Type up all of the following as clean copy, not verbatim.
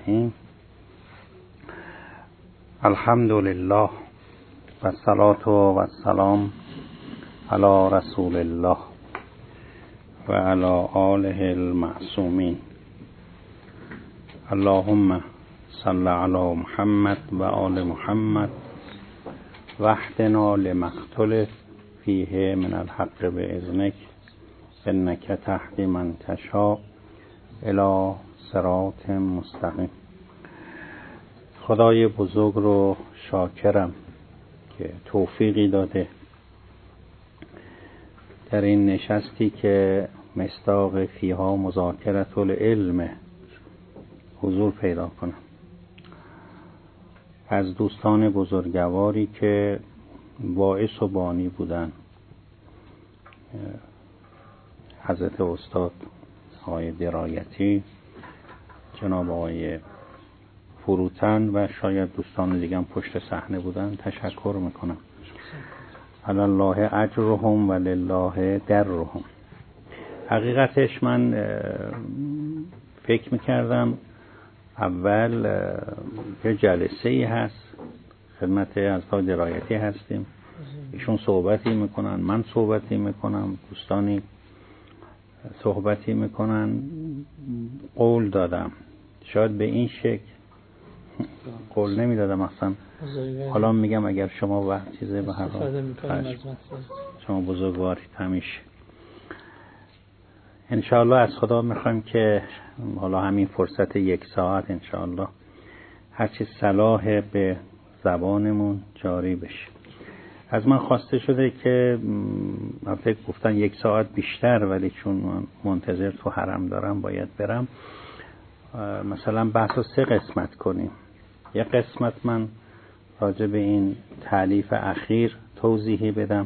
الرحیم. الحمد لله و الصلاة و السلام علی رسول الله و علی آله المعصومین. اللهم صل علی محمد و آل محمد واهدنا لما اختلف فیه من الحق باذنک انک تهدی من تشاء الی صراط مستقیم. خدای بزرگ رو شاکرم که توفیقی داده در این نشستی که مصداق فیها مذاکرة العلم حضور پیدا کنم. از دوستان بزرگواری که باعث و بانی بودن، حضرت استاد آقای درایتی، جناب آقای فروتن و شاید دوستان دیگه هم پشت صحنه بودن، تشکر میکنم. علی الله اجرهم و لله درهم. حقیقتش من فکر میکردم اول یه جلسه ای هست خدمت از آقای درایتی هستیم، ایشون صحبتی میکنن، من صحبتی میکنم، دوستانی صحبتی میکنن. قول دادم شاید به این شکل، قول نمیدادم اصلا. حالا میگم اگر شما وقت چیزه به هر حال شما بزرگوارید همیشه. انشاءالله از خدا میخوایم که حالا همین فرصت 1 ساعت انشاءالله هرچی صلاح به زبانمون جاری بشه. از من خواسته شده که البته گفتن 1 ساعت بیشتر، ولی چون من منتظر تو حرم دارم باید برم، مثلا بحث رو 3 قسمت کنیم. یک قسمت من راجع به این تالیف اخیر توضیحی بدم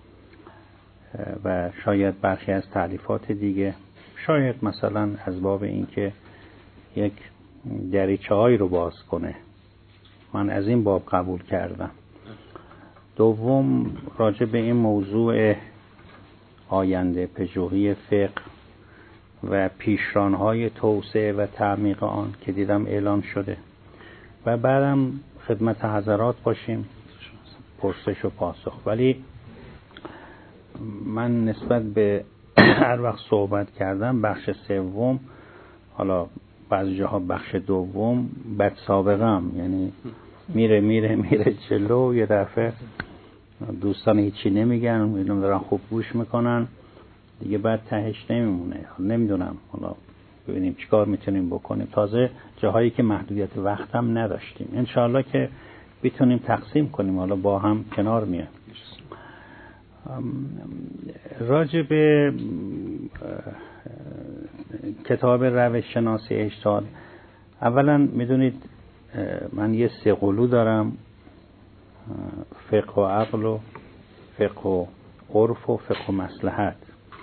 و شاید برخی از تالیفات دیگه، شاید مثلا از باب این که یک دریچه‌هایی رو باز کنه، من از این باب قبول کردم. دوم راجع به این موضوع آینده پژوهی فقه و پیشران‌های توسعه و تعمیق آن که دیدم اعلان شده و بعدم خدمت حضرات باشیم پرسش و پاسخ. ولی من نسبت به هر وقت صحبت کردم بخش 3، حالا بعضی جاها بخش 2 بد سابقه هم، یعنی میره جلو، یه دفعه دوستان هیچی نمیگن، میدونم دارن خوب گوش میکنن دیگه، بعد تهش نمیمونه. نمیدونم حالا ببینیم چیکار میتونیم بکنیم. تازه جاهایی که محدودیت وقت هم نداشتیم، انشاءالله که بتونیم تقسیم کنیم، حالا با هم کنار میایم. راجع به کتاب روش شناسی اجتهاد، اولا میدونید من یه 3 قلو دارم: فقه و عقل و فقه و عرف و فقه و مصلحت.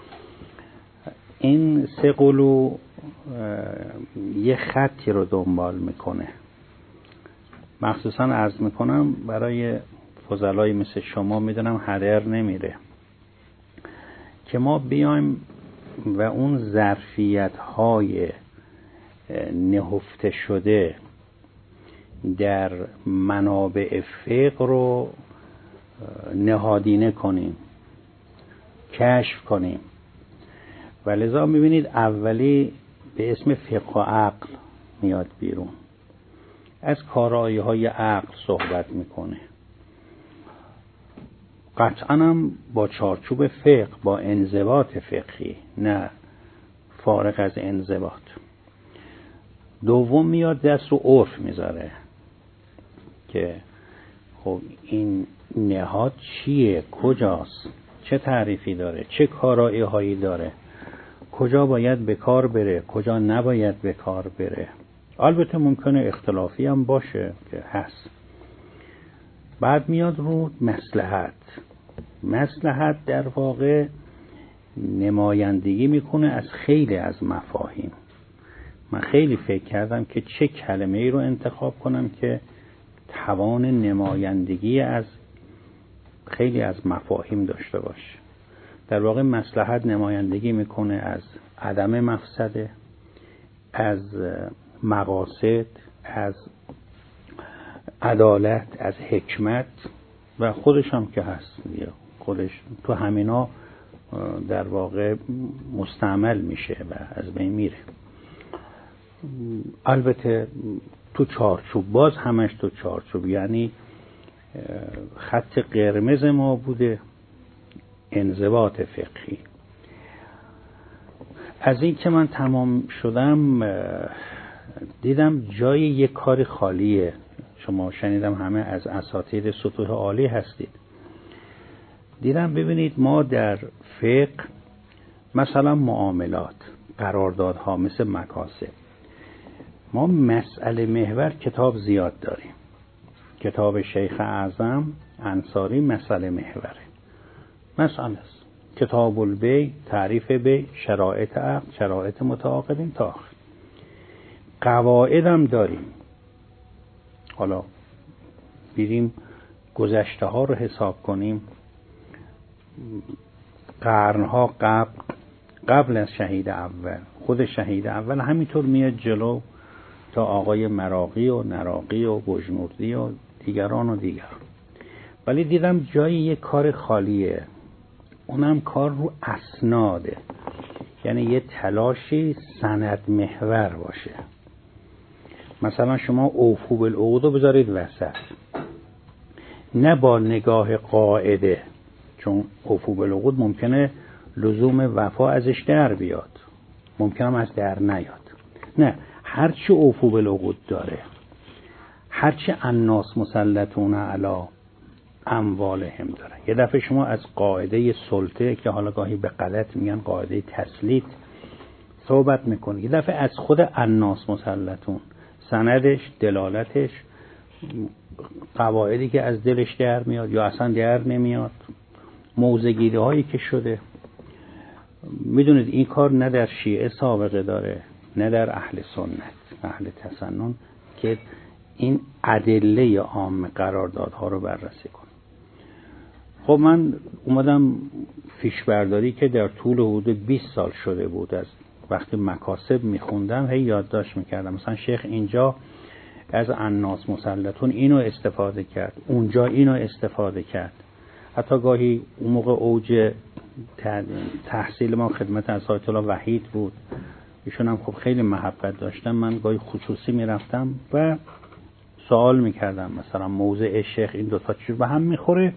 این 3 قلو یه خطی رو دنبال میکنه. مخصوصا عرض میکنم برای فضلای مثل شما، میدونم هدر نمیره که ما بیایم و اون ظرفیت های نهفته شده در منابع فقه رو نهادینه کنیم، کشف کنیم. و لذا میبینید اولی به اسم فقه و عقل میاد بیرون، از کارایی های عقل صحبت میکنه، قطعا هم با چارچوب فقه، با انضباط فقهی، نه فارغ از انضباط. دوم میاد دست رو عرف میذاره که خب این نهاد چیه، کجاست، چه تعریفی داره، چه کارایی هایی داره، کجا باید به کار بره، کجا نباید به کار بره. البته ممکنه اختلافی هم باشه که هست. بعد میاد رو مصلحت. مصلحت در واقع نمایندگی میکنه از خیلی از مفاهیم. من خیلی فکر کردم که چه کلمه ای رو انتخاب کنم که توان نمایندگی از خیلی از مفاهیم داشته باشه. در واقع مصلحت نمایندگی میکنه از عدم مفسده، از مقاصد، از عدالت، از حکمت و خودش هم که هست، خودش تو همینا در واقع مستعمل میشه و از بین میره. البته تو چارچوب، باز همش تو چارچوب، یعنی خط قرمز ما بوده انضباط فقهی. از این که من تمام شدم دیدم جای یک کار خالیه. شما شنیدم همه از اساتید سطوح عالی هستید. دیدم ببینید ما در فقه مثلا معاملات، قراردادها، مثل مکاسب، ما مسئله محور کتاب زیاد داریم. کتاب شیخ اعظم انصاری مسئله محوره. مثلا کتاب البیع، تعریف بیع، شرایط عقد، شرایط متعاقدین تا آخر. قواعد هم داریم. حالا بیریم گذشته ها رو حساب کنیم، قرنها قبل از شهید اول، خود شهید اول همینطور میاد جلو تا آقای مراغی و نراقی و بجنوردی و دیگران و دیگران. ولی دیدم جای یک کار خالیه، اونم کار رو اسناده، یعنی یه تلاشی سند محور باشه. مثلا شما اوفوا بالعقود رو بذارید وسط، نه با نگاه قاعده، چون اوفوا بالعقود ممکنه لزوم وفا ازش در بیاد، ممکنه هم از در نیاد. نه، هرچی اوفوا بالعقود داره، هرچی الناس مسلطون علی اموالهم داره. یه دفعه شما از قاعده سلطه که حالا گاهی به غلط میگن قاعده تسلیط صحبت میکنه، یه دفعه از خود الناس مسلطون، سندش، دلالتش، قواعدی که از دلش در میاد یا اصلا در نمیاد، موضع‌گیری هایی که شده. میدونید این کار نه در شیعه سابقه داره، نه در اهل سنت، اهل تسنن، که این ادله عام قراردادها رو بررسی کنه. خب من اومدم فیش برداری که در طول حدود 20 سال شده بود از وقتی مکاسب میخوندم، هی یادداشت میکردم. مثلا شیخ اینجا از الناس مسلطون اینو استفاده کرد، اونجا اینو استفاده کرد. حتی گاهی اون موقع اوج تحصیل ما خدمت از آیت الله وحید بود، ایشون هم خب خیلی محبت داشتم. من گاهی خصوصی میرفتم و سوال میکردم مثلا موضع شیخ این دوتا چیز به هم میخوره.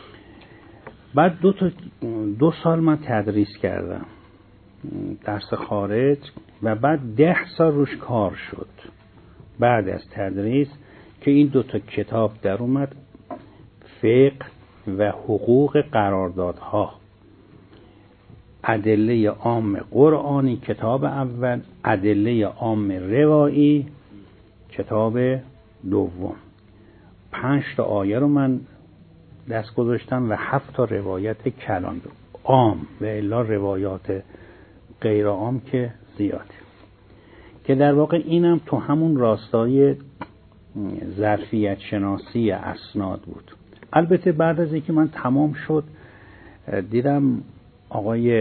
بعد 2 سال من تدریس کردم، درس خارج، و بعد 10 سال روش کار شد بعد از تدریس که این 2 کتاب در اومد، فقه و حقوق قراردادها، ادله عام قرآنی کتاب اول، ادله عام روایی کتاب دوم. 5 آیه رو من دست گذاشتم و 7 روایت کلان عام، و الا روایات غیر عام که زیاده، که در واقع اینم تو همون راستای ظرفیت شناسی اسناد بود. البته بعد از اینکه من تمام شد دیدم آقای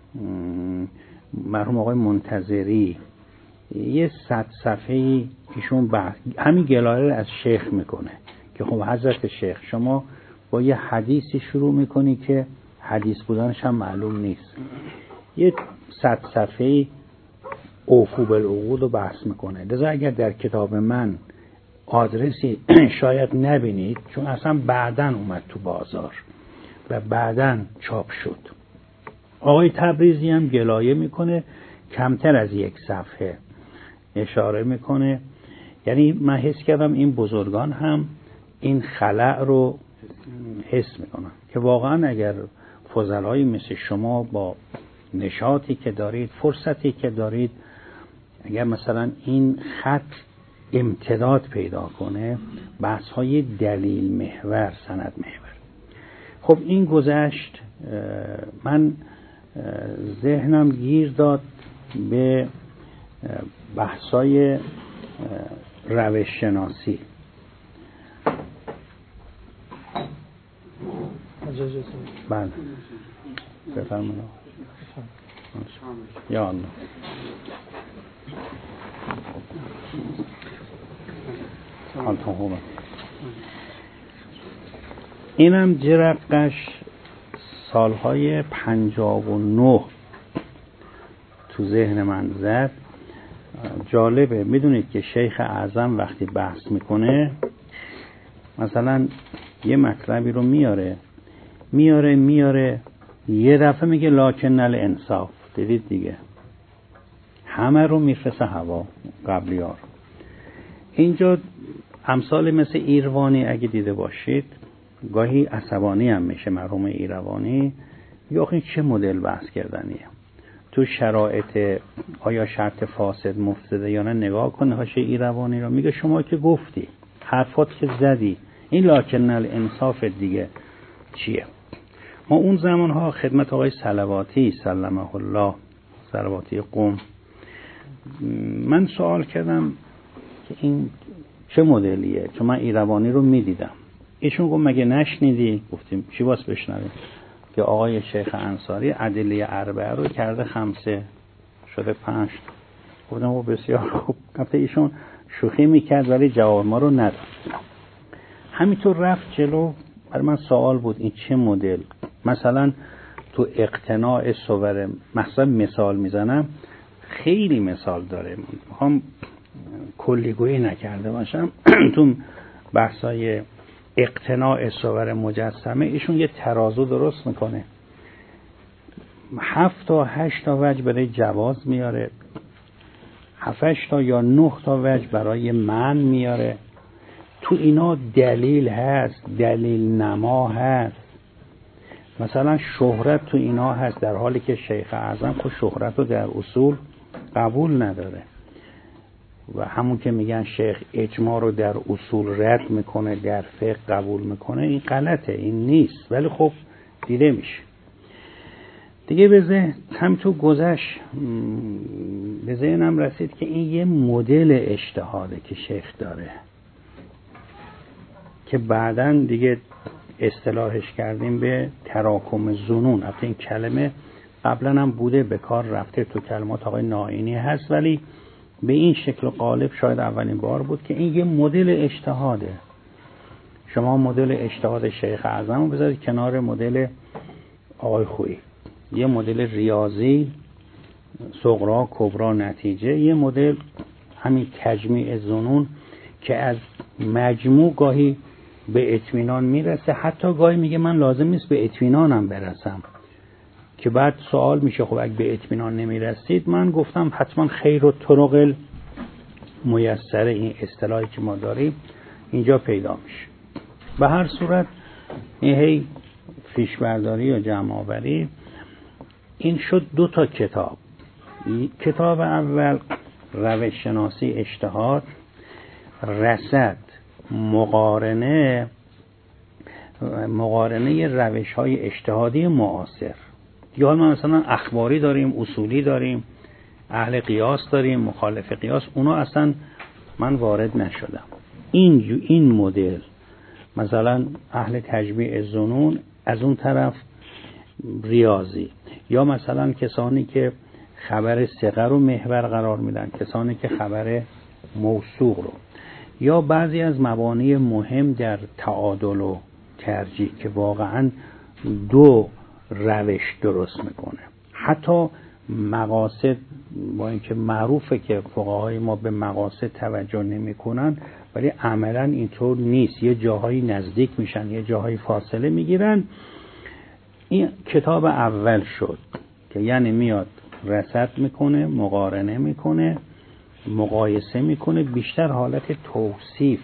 مرحوم آقای منتظری یه 100 صفحه‌ای ایشون همین گلایه از شیخ میکنه که خب حضرت شیخ شما با یه حدیثی شروع میکنی که حدیث بودنش هم معلوم نیست، یه 100 صفحه‌ای اوفوا بالعقود رو بحث میکنه. لذا اگر در کتاب من آدرسی شاید نبینید، چون اصلا بعدن اومد تو بازار و بعدن چاپ شد. آقای تبریزی هم گلایه میکنه، کمتر از 1 صفحه اشاره میکنه. یعنی من حس کردم این بزرگان هم این خلأ رو حس میکنن که واقعا اگر فضلایی مثل شما با نشاطی که دارید، فرصتی که دارید، اگر مثلا این خط امتداد پیدا کنه، بحث های دلیل محور، سند محور. خب این گذشت، من ذهنم گیر داد به بحثای روش شناسی. بله بفرمایید. یا الله. حالتون خوبه. اینم جرقش سالهای 59 تو ذهن من زد. جالبه، میدونید که شیخ اعظم وقتی بحث میکنه مثلا یه مطلبی رو میاره یه دفعه میگه لکن الانصاف، دیدید دیگه، همه رو میفرسه هوا قبلیار. اینجا امثال مثل ایروانی اگه دیده باشید گاهی عصبانی هم میشه مرحوم ایروانی، یا آخه چه مدل بحث کردنیه تو شرایط آیا شرط فاسد مفسده یا نه. نگاه کن حاشیه ایروانی رو، میگه شما که گفتی حرفات که زدی، این لکن الانصاف دیگه چیه؟ ما اون زمانها خدمت آقای صلواتی سلمه الله، صلواتی قم، من سوال کردم که این چه مدلیه، چون من ایروانی رو میدیدم. ایشون گفت مگه نشنیدی؟ گفتیم چی باس بشنویم؟ که آقای شیخ انصاری ادله اربعه رو کرده 5 شده 5. گفتم بسیار خوب. گفت ایشون شوخی میکرد ولی جواب ما رو نداد. همینطور رفت جلو. برای من سوال بود این چه مدل؟ مثلا تو اقتناع صور، مثال میزنم، خیلی مثال داره، میخوام کلیگویی نکرده باشم. تو بحثای اقتناع صور مجسمه ایشون یه ترازو درست میکنه، 7 تا 8 تا وجه برای جواز میاره، 7 تا یا 9 تا وجه برای من میاره. تو اینا دلیل هست، دلیل نما هست. مثلا شهرت تو اینا هست، در حالی که شیخ اعظم خود شهرت رو در اصول قبول نداره و همون که میگن شیخ اجماع رو در اصول رد میکنه در فقه قبول میکنه، این غلطه، این نیست، ولی خب دیده میشه دیگه. به ذهن همینطور گذشت، به ذهنم رسید که این یه مدل اجتهاده که شیخ داره که بعدن دیگه اصطلاحش کردیم به تراکم ظنون. البته این کلمه قبلا هم بوده، به کار رفته، تو کلمات آقای نائینی هست، ولی به این شکل و قالب شاید اولین بار بود که این یه مدل اجتهاده. شما مدل اجتهاد شیخ اعظم رو بذارید کنار مدل آقای خویی، یه مدل ریاضی صغرا کبرا نتیجه، یه مدل همین تجمیع ظنون که از مجموع گاهی به اطمینان میرسه، حتی گاهی میگه من لازم نیست به اطمینانم برسم، که بعد سوال میشه خب اگه به اطمینان نمیرسید، من گفتم حتما خیر و طرق میسره، این اصطلاحی که ما داریم اینجا پیدا میشه. به هر صورت این هی فیش برداری یا جمع آوری. این شد 2 تا کتاب. کتاب اول روش شناسی اجتهاد، رصد مقارنه روش های اجتهادی معاصر. یا ما مثلا اخباری داریم، اصولی داریم، اهل قیاس داریم، مخالف قیاس، اونا اصلا من وارد نشدم. این مدل مثلا اهل تجمیع ظنون، از اون طرف ریاضی، یا مثلا کسانی که خبر ثقه رو محور قرار میدن، کسانی که خبر موثوق رو، یا بعضی از مبانی مهم در تعادل و ترجیح که واقعا 2 روش درست میکنه. حتی مقاصد، با اینکه معروفه که فقهای ما به مقاصد توجه نمیکنن، ولی عملا اینطور نیست، یه جاهایی نزدیک میشن، یه جاهایی فاصله میگیرن. این کتاب اول شد که یعنی میاد رصد میکنه، مقارنه میکنه، مقایسه میکنه، بیشتر حالت توصیف،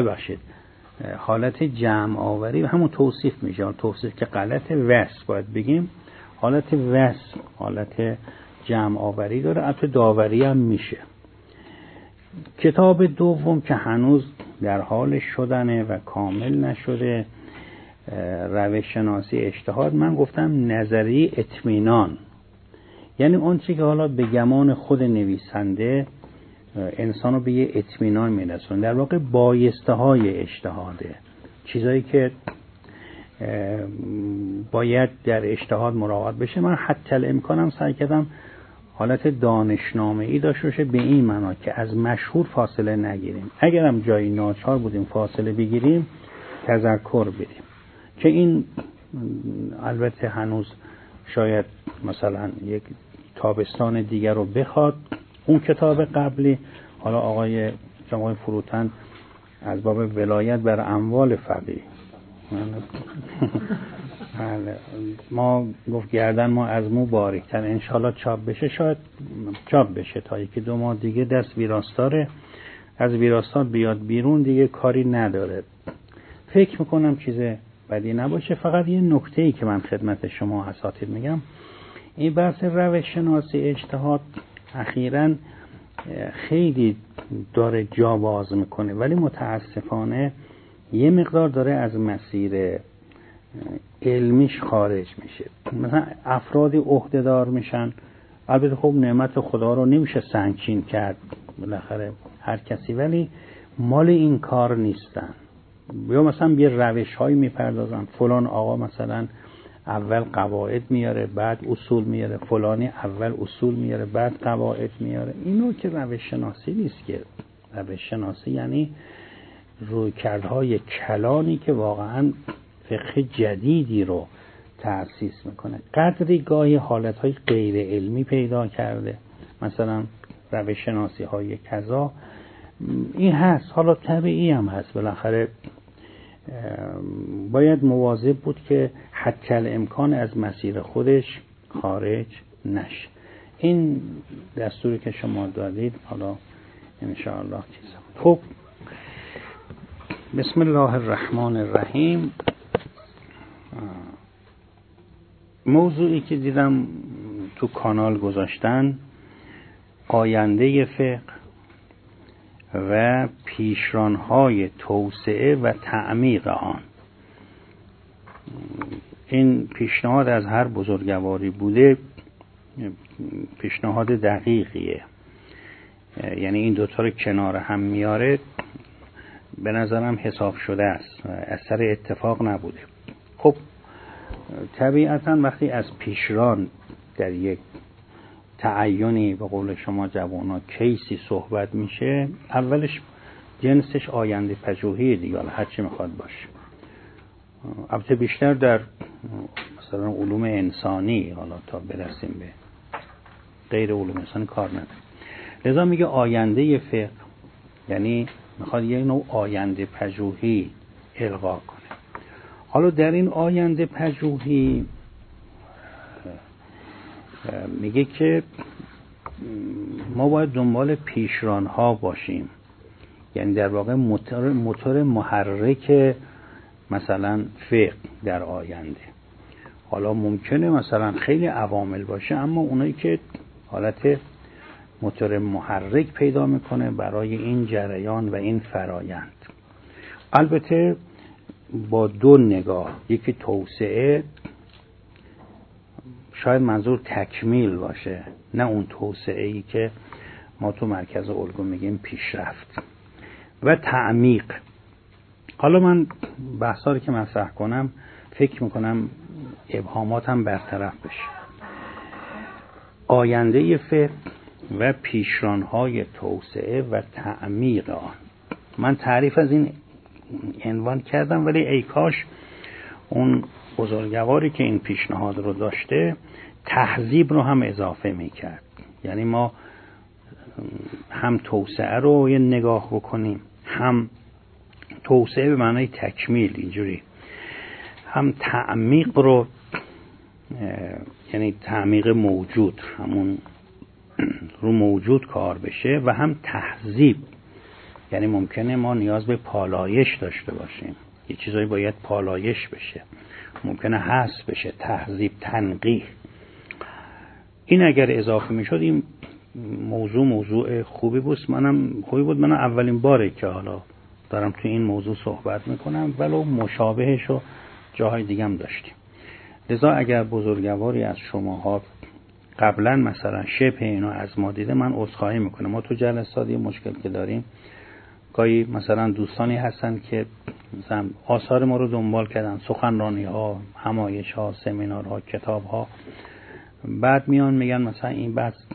حالت جمع آوری و همون توصیف میشه. توصیف که غلط، وصف باید بگیم، حالت وصف، حالت جمع آوری داره، البته داوری هم میشه. کتاب دوم که هنوز در حال شدنه و کامل نشده، روش شناسی اجتهاد، من گفتم نظری اطمینان، یعنی اون چیزی که حالا به گمان خود نویسنده انسانو به یه اطمینان میرسونه، در واقع بایسته های اجتهاده، چیزایی که باید در اجتهاد مراعات بشه. من حتی الامکانم سعی کردم حالت دانشنامه‌ای داشته باشه، به این معنا که از مشهور فاصله نگیریم، اگر هم جایی ناچار بودیم فاصله بگیریم تذکر بدیم. که این البته هنوز شاید مثلا یک تابستان دیگر رو بخواد اون کتاب قبلی. حالا آقای فروتن از باب ولایت بر اموال فقیه ما گفت گردن ما از مو باریکتر، انشالله چاپ بشه، شاید چاپ بشه تا یکی 2 ماه دیگه. دست ویراستاره، از ویراستار بیاد بیرون دیگه کاری نداره. فکر میکنم چیز بدی نباشه. فقط یه نکته‌ای که من خدمت شما اساتید میگم، این بحث روش شناسی اجتهاد اخیراً خیلی داره جا باز میکنه، ولی متاسفانه یه مقدار داره از مسیر علمیش خارج میشه. مثلا افرادی عهده‌دار میشن، البته خب نعمت خدا رو نمیشه سنگین کرد بالاخره هر کسی، ولی مال این کار نیستن. یا مثلا یه روش هایی میپردازن، فلان آقا مثلا اول قواعد میاره بعد اصول میاره، فلانی اول اصول میاره بعد قواعد میاره. اینو که روش شناسی نیست. که روش شناسی یعنی رویکردهای کلانی که واقعا فقه جدیدی رو تأسیس میکنه. قدری گاهی حالتهای غیر علمی پیدا کرده، مثلا روش شناسی های کذا این هست. حالا طبیعی هم هست، بالاخره باید مواظب بود که حتی الامکان از مسیر خودش خارج نشه. این دستوری که شما دادید حالا انشاءالله چیزا. خب بسم الله الرحمن الرحیم. موضوعی که دیدم تو کانال گذاشتن، آینده فقه و پیشران‌های توسعه و تعمیق آن. این پیشنهاد از هر بزرگواری بوده، پیشنهاد دقیقیه. یعنی این دوتا رو کنار هم میاره، به نظرم حساب شده است، اثر اتفاق نبوده. خب طبیعتاً وقتی از پیشران در یک تعینی به قول شما جوانا کیسی صحبت میشه، اولش جنسش آینده پژوهی دیگه، هر چی میخواد باشه. البته بیشتر در مثلا علوم انسانی، حالا تا برسیم به غیر علوم انسانی کار نداره. لذا میگه آینده فقه، یعنی میخواد یه نوع آینده پژوهی القا کنه. حالا در این آینده پژوهی میگه که ما باید دنبال پیشران ها باشیم، یعنی در واقع موتور محرک مثلا فقه در آینده. حالا ممکنه مثلا خیلی عوامل باشه، اما اونایی که حالت موتور محرک پیدا میکنه برای این جریان و این فرایند، البته با 2 نگاه. یکی توسعه، شاید منظور تکمیل باشه، نه اون توسعه‌ای که ما تو مرکز الگو میگیم پیشرفت، و تعمیق. حالا من بحثا رو که مطرح کنم فکر میکنم ابهاماتم برطرف بشه. آینده فقه و پیشران‌های توسعه و تعمیق آن. من تعریف از این عنوان کردم، ولی ای کاش اون بزرگواری که این پیشنهاد رو داشته تهذیب رو هم اضافه میکرد. یعنی ما هم توسعه رو یه نگاه بکنیم، هم توسعه به معنای تکمیل اینجوری، هم تعمیق رو، یعنی تعمیق موجود، همون رو موجود کار بشه، و هم تهذیب، یعنی ممکنه ما نیاز به پالایش داشته باشیم، یه چیزایی باید پالایش بشه، ممکنه حذف بشه، تهذیب، تنقیح. این اگر اضافه میشد این موضوع خوبی بود. منم اولین باره که حالا دارم تو این موضوع صحبت میکنم، ولو مشابهش رو جاهای دیگه هم داشتیم. لذا اگر بزرگواری از شماها قبلا مثلا شبه اینو از ما دیده، من عذرخواهی میکنم. ما تو جلسات یه مشکل که داریم، گاهی مثلا دوستانی هستن که مثلا آثار ما رو دنبال کردن، سخنرانی ها، همایش ها، سمینارها، کتاب ها، بعد میان میگن مثلا این بحث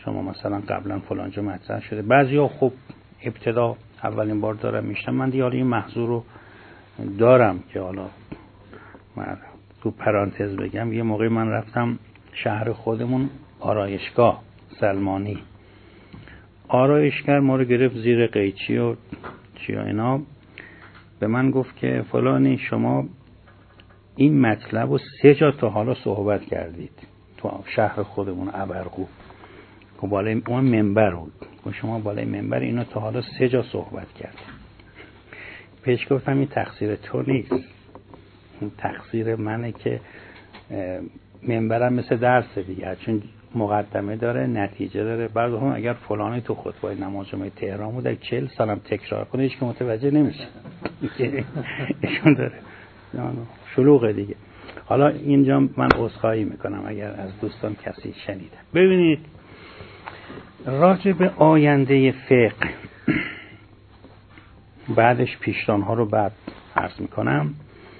شما مثلا قبلا فلانجا مطرح شده. بعضیا خب ابتدا اولین بار دارم میشنم، من دیگه این محضور رو دارم که حالا من تو پرانتز بگم، یه موقعی من رفتم شهر خودمون آرایشگاه سلمانی، آرایشگر ما رو گرفت زیر قیچی و چی و اینا، به من گفت که فلانی شما این مطلب رو 3 جا تا حالا صحبت کردید تو شهر خودمون ابرقو، که بالای اون منبر بود، که شما بالای منبر اینو تا حالا 3 جا صحبت کردید. پیش گفتم این تقصیر تو نیست، این تقصیر منه که منبرم مثل درس دیگه، چون مقدمه داره نتیجه داره. بعد هم اگر فلانی تو خطبه نماز جمعه تهران بود 40 سالم تکرار کنه هیچ که متوجه نمیشه. ایشون داره شلوغه دیگه. حالا اینجا من عذرخواهی میکنم اگر از دوستان کسی شنیده. ببینید راجع به آینده فقه بعدش پیشران‌ها رو بعد عرض میکنم.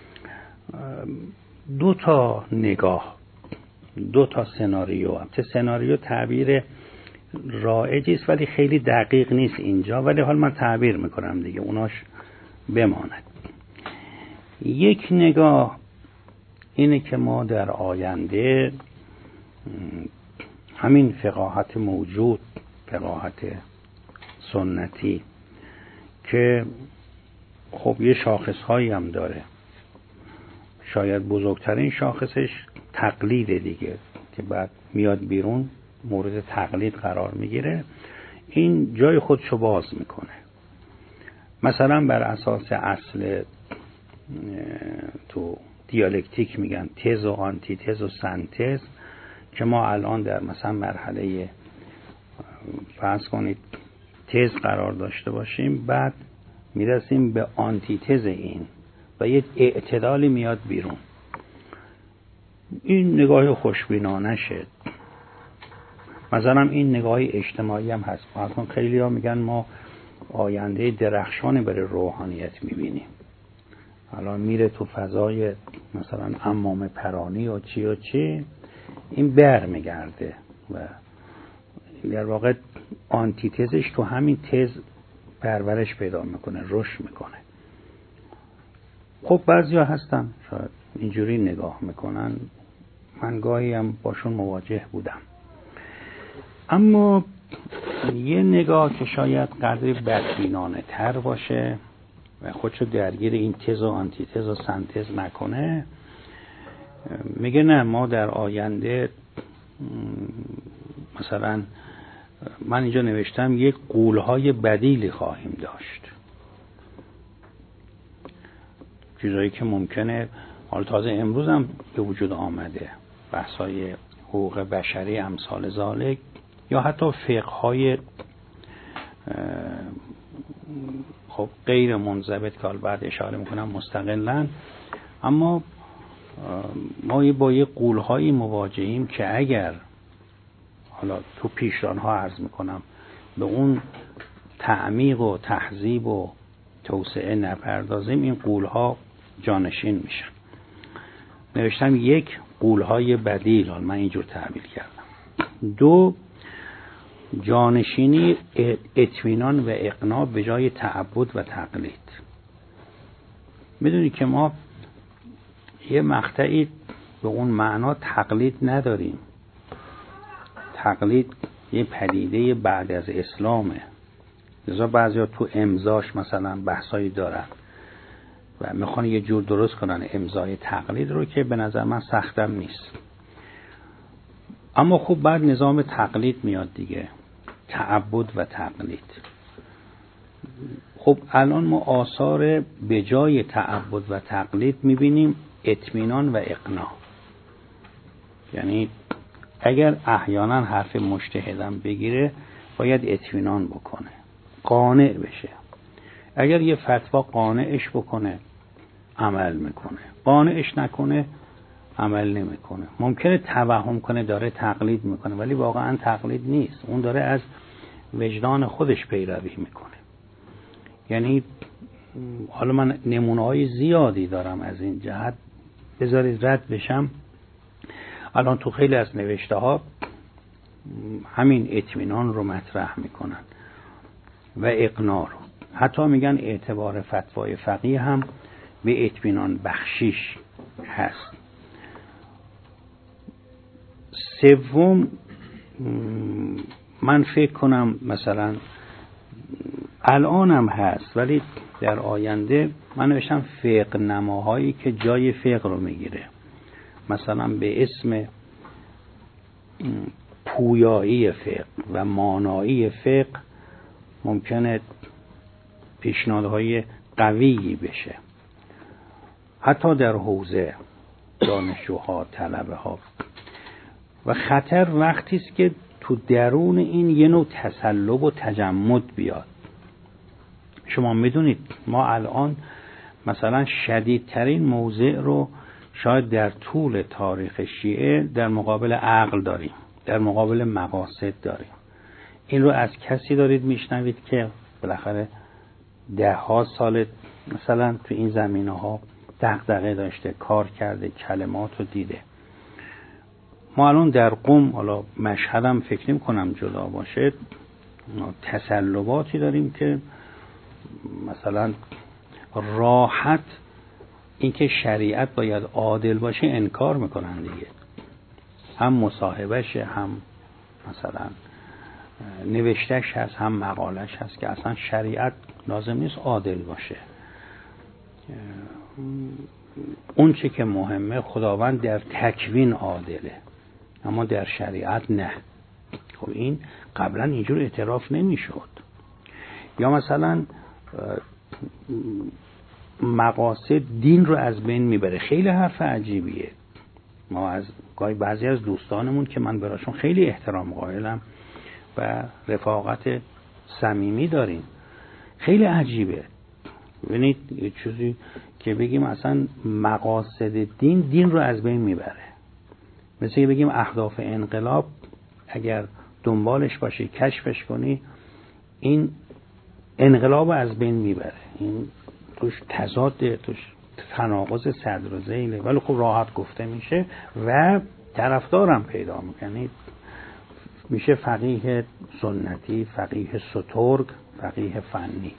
2 تا نگاه، 2 تا سناریو. البته سناریو تعبیر رایجی است ولی خیلی دقیق نیست اینجا، ولی حال من تعبیر میکنم دیگه، اوناش بماند. یک نگاه اینه که ما در آینده همین فقاهت موجود، فقاهت سنتی که خب یه شاخصهایی هم داره، شاید بزرگترین شاخصش تقلید دیگه که بعد میاد بیرون مورد تقلید قرار میگیره، این جای خودشو باز میکنه. مثلا بر اساس اصل تو دیالکتیک میگن تز و آنتی تز و سنتز، که ما الان در مثلا مرحله فرض کنید تز قرار داشته باشیم، بعد میرسیم به آنتی تز این و یک اعتدالی میاد بیرون. این نگاه خوشبینانه شد. مثلا این نگاه اجتماعی هم هست. مثلا خیلی ها میگن ما آینده درخشانی برای روحانیت میبینیم. الان میره تو فضای مثلا عمامه پرانی و چی و چی، این بر میگرده و در واقع آنتیتزش تو همین تز پرورش پیدا میکنه، رشد میکنه. خب بعضیا هستن شاید اینجوری نگاه میکنن، من گاهی هم باشون مواجه بودم. اما یه نگاه که شاید قدری بدبینانه تر باشه و خودشو درگیر این تز و آنتی تز و سنتز نکنه، میگه نه ما در آینده مثلا من اینجا نوشتم یک غول‌های بدیلی خواهیم داشت، چیزایی که ممکنه حالا تازه امروز هم به وجود آمده، بحث‌های حقوق بشری امثال ذالک، یا حتی فقه‌های خب غیر منضبط که بعد اشاره میکنم مستقلاً. اما ما با یه غول‌هایی مواجهیم که اگر حالا تو پیشران‌ها عرض میکنم به اون تعمیق و تهذیب و توسعه نپردازیم، این غول‌ها جانشین میشن. نوشتم 1 غول‌های بدیل، من اینجور تعبیر کردم. 2 جانشینی اطمینان و اقناع به جای تعبد و تقلید. میدونی که ما یه مقطعی به اون معنا تقلید نداریم. تقلید یه پدیده بعد از اسلامه، لذا بعضیا تو امضاش مثلا بحثایی دارن و میخوان یه جور درست کنن امضای تقلید رو که به نظر من سختم نیست. اما خب بعد نظام تقلید میاد دیگه، تعبد و تقلید. خب الان ما آثار به جای تعبد و تقلید میبینیم اطمینان و اقناع. یعنی اگر احیانا حرف مجتهدم بگیره باید اطمینان بکنه، قانع بشه. اگر یه فتوا قانعش بکنه عمل میکنه، قانعش نکنه عمل نمیکنه. ممکنه توهم کنه داره تقلید میکنه ولی واقعا تقلید نیست، اون داره از وجدان خودش پیروی میکنه. یعنی حالا من نمونه‌های زیادی دارم از این جهت، بذارید رد بشم. الان تو خیلی از نوشته ها همین اطمینان رو مطرح میکنن و اقناع رو. حتی میگن اعتبار فتوای فقیه هم به اطمینان بخشیش هست. سوم، من فکر کنم مثلا الان هم هست ولی در آینده من نوشتم فقه نماهایی که جای فقه رو میگیره، مثلا به اسم پویایی فقه و مانایی فقه ممکنه پیشنهادهای قویی بشه، حتی در حوزه دانشجوها، طلبه ها. و خطر وقتی است که تو درون این یه نوع تسلب و تجمد بیاد. شما میدونید ما الان مثلا شدیدترین موضع رو شاید در طول تاریخ شیعه در مقابل عقل داریم، در مقابل مقاصد داریم. این رو از کسی دارید میشنوید که بالاخره ده ها سال مثلا تو این زمینه ها دغدغه داشته، کار کرده، کلمات رو دیده. ما الان در قم، حالا مشهدم فکر نمی کنم جدا باشه، تسلباتی داریم که مثلا راحت اینکه شریعت باید عادل باشه انکار میکنن دیگه. هم مصاحبهشه، هم مثلا نوشتهش هست، هم مقالش هست که اصلا شریعت لازم نیست عادل باشه. اون چه که مهمه خداوند در تکوین عادله، اما در شریعت نه. خب این قبلا اینجور اعتراف نمیشد. یا مثلا مقاصد دین رو از بین میبره. خیلی حرف عجیبیه. ما از بعضی از دوستانمون که من براشون خیلی احترام قائلم و رفاقت صمیمی داریم، خیلی عجیبه. ببینید یه چیزی که بگیم اصلا مقاصد دین رو از بین میبره. مثل که بگیم اهداف انقلاب اگر دنبالش باشی، کشفش کنی، این انقلاب از بین میبره. این توش تضاد، توش تناقض صدر و ذیله، ولی خب راحت گفته میشه و طرفدارم پیدا میکنید. میشه فقیه سنتی، فقیه سترگ، فقیه فنی.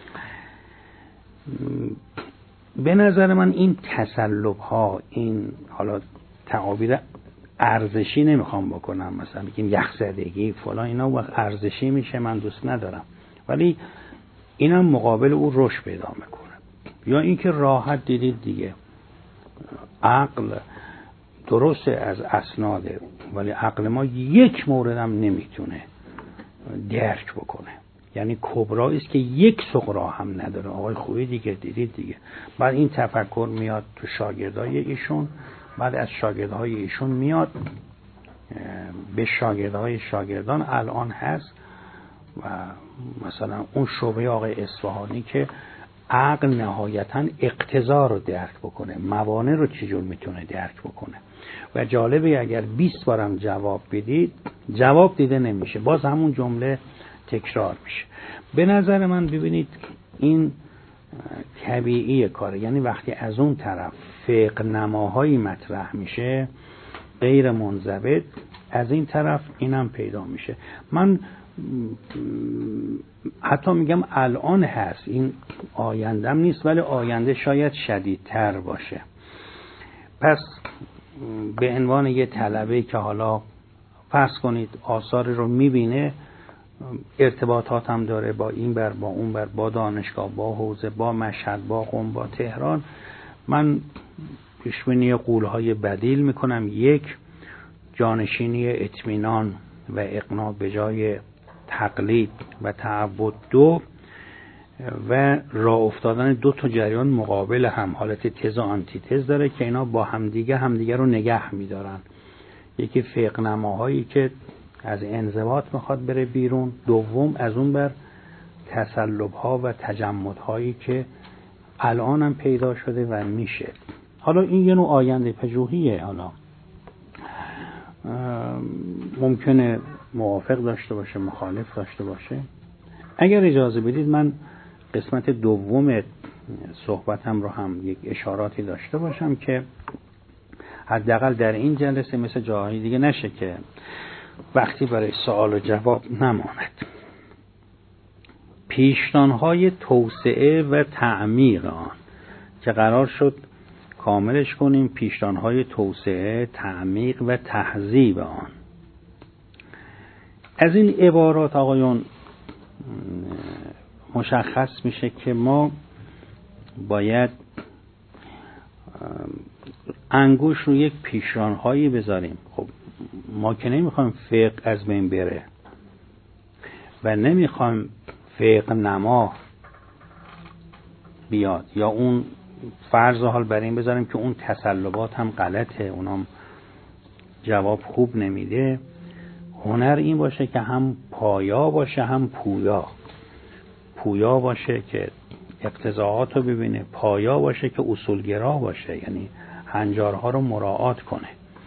به نظر من این تسلب ها، این حالا تعابیر ارزشی نمیخوام بکنم، مثلا بگیم یخزدگی فلان، اینا وقت ارزشی میشه من دوست ندارم، ولی اینم مقابل او رشد پیدا میکنه. یا اینکه راحت دیدید دیگه عقل درسته از اسناده، ولی عقل ما یک مورد هم نمیتونه درک بکنه. یعنی کبرایی است که یک صغرا هم نداره. آقای خوبی دیگه دیدید دیگه. بعد این تفکر میاد تو شاگردای ایشون، بعد از شاگردهای ایشون میاد به شاگردهای شاگردان الان هست. و مثلا اون شعبه آقای اصفهانی که عقل نهایتاً اقتضا رو درک بکنه، موانع رو چجور میتونه درک بکنه. و جالبه اگر 20 بارم جواب بدید جواب دیده نمیشه، باز همون جمله تکرار میشه. به نظر من ببینید این طبیعی کاره. یعنی وقتی از اون طرف فقه نماهایی مطرح میشه غیر منضبط، از این طرف اینم پیدا میشه. من حتی میگم الان هست، این آیندم نیست، ولی آینده شاید شدیدتر باشه. پس به عنوان یه طلبه که حالا فرض کنید آثار رو میبینه، ارتباطات هم داره با این بر، با اون بر، با دانشگاه، با حوزه، با مشهد، با قم، با تهران، من پیشبینی قولهای بدیل میکنم. یک، جانشینی اطمینان و اقناع به جای تقلید و تعبد. دو، و راه افتادن دو تا جریان مقابل هم، حالت تز و آنتی تز داره که اینا با همدیگه رو نگه میدارن. یکی فقه نماهایی که از انضباط میخواد بره بیرون. دوم از اون بر تسلب ها و تجمد هایی که الان هم پیدا شده و میشه. حالا این یه نوع آینده پژوهیه، حالا ممکنه موافق داشته باشه، مخالف داشته باشه. اگر اجازه بدید من قسمت دوم صحبتم رو هم یک اشاراتی داشته باشم که حداقل در این جلسه مثل جاهای دیگه نشه که وقتی برای سوال و جواب نماند. پیشران‌های توسعه و تعمیق آن که قرار شد کاملش کنیم. پیشران‌های توسعه، تعمیق و تهذیب آن. از این عبارات آقایون مشخص میشه که ما باید انگوش رو یک پیشران‌هایی بذاریم. خب ما که نمیخوایم فقه از بین بره و نمیخوایم فقه نما بیاد، یا اون فرض حال بر این بذاریم که اون تسلبات هم غلطه، اونم جواب خوب نمیده. هنر این باشه که هم پایا باشه هم پویا. پویا باشه که اقتضاعات رو ببینه، پایا باشه که اصولگرا باشه، یعنی هنجارها رو مراعات کنه.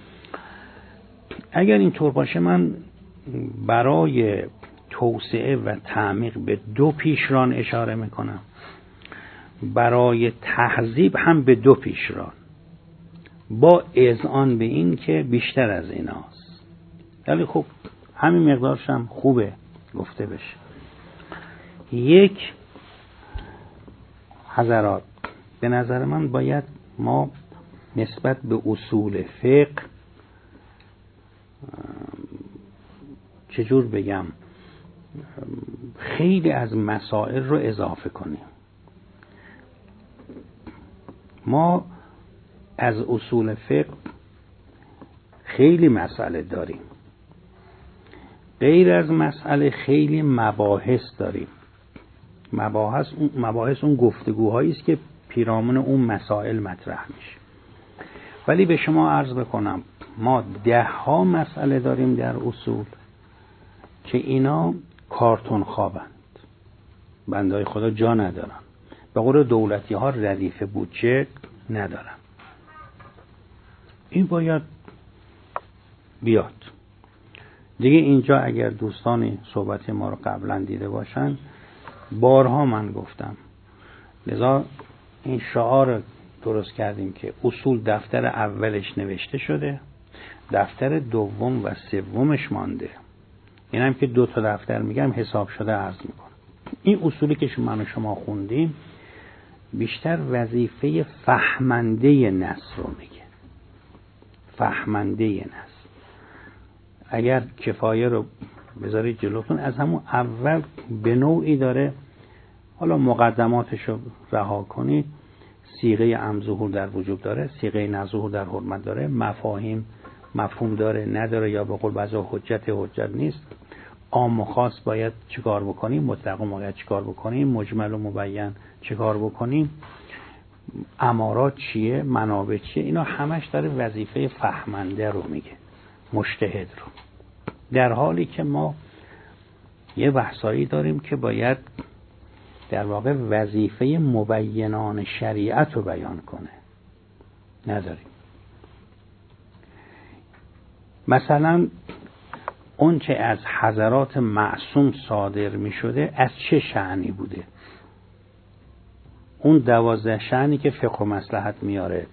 اگر اینطور باشه من برای توسعه و تعمیق به 2 پیشران اشاره میکنم، برای تهذیب هم به 2 پیشران، با اذعان به این که بیشتر از ایناست. ولی خب همین مقدارش هم خوبه گفته بشه. یک، حضرات به نظر من باید ما نسبت به اصول فقه چجور بگم خیلی از مسائل رو اضافه کنیم. ما از اصول فقه خیلی مسئله داریم، غیر از مسئله خیلی مباحث داریم. مباحث اون گفتگوهایی است که پیرامون اون مسائل مطرح میشه. ولی به شما عرض بکنم ما 10 مسئله داریم در اصول که اینا کارتون خوابند، بندهای خدا جا ندارن. به قول دولتی ها ردیف بودجه ندارن. این باید بیاد دیگه. اینجا اگر دوستانی صحبت ما رو قبلا دیده باشن، بارها من گفتم، لذا این شعار درست کردیم که اصول دفتر اولش نوشته شده، دفتر دوم و سومش مانده. اینم که 2 دفتر میگم حساب شده عرض میکنم. این اصولی که من و شما خوندیم بیشتر وظیفه فهمنده نص رو میگه. فهمنده نص. اگر کفایه رو بذارید جلوتون، از همون اول به نوعی داره، حالا مقدماتش رو رها کنید، صیغه عم ظهور در وجوب داره، صیغه نظهور در حرمت داره، مفاهیم مفهوم داره نداره، یا به قول بعضا حجت نیست، عام و خاص باید چیکار بکنیم، مطلق و مقید چیکار بکنیم، مجمل و مبین چیکار بکنیم، امارات چیه، منابع چیه. اینا همش داره وظیفه فهمنده رو میگه، مجتهد رو. در حالی که ما یه بحثایی داریم که باید در واقع وظیفه مبینان شریعت رو بیان کنه، نداریم. مثلا اون چه از حضرات معصوم صادر می شده از چه شأنی بوده؟ اون 12 شأنی که فقه و مصلحت میاره.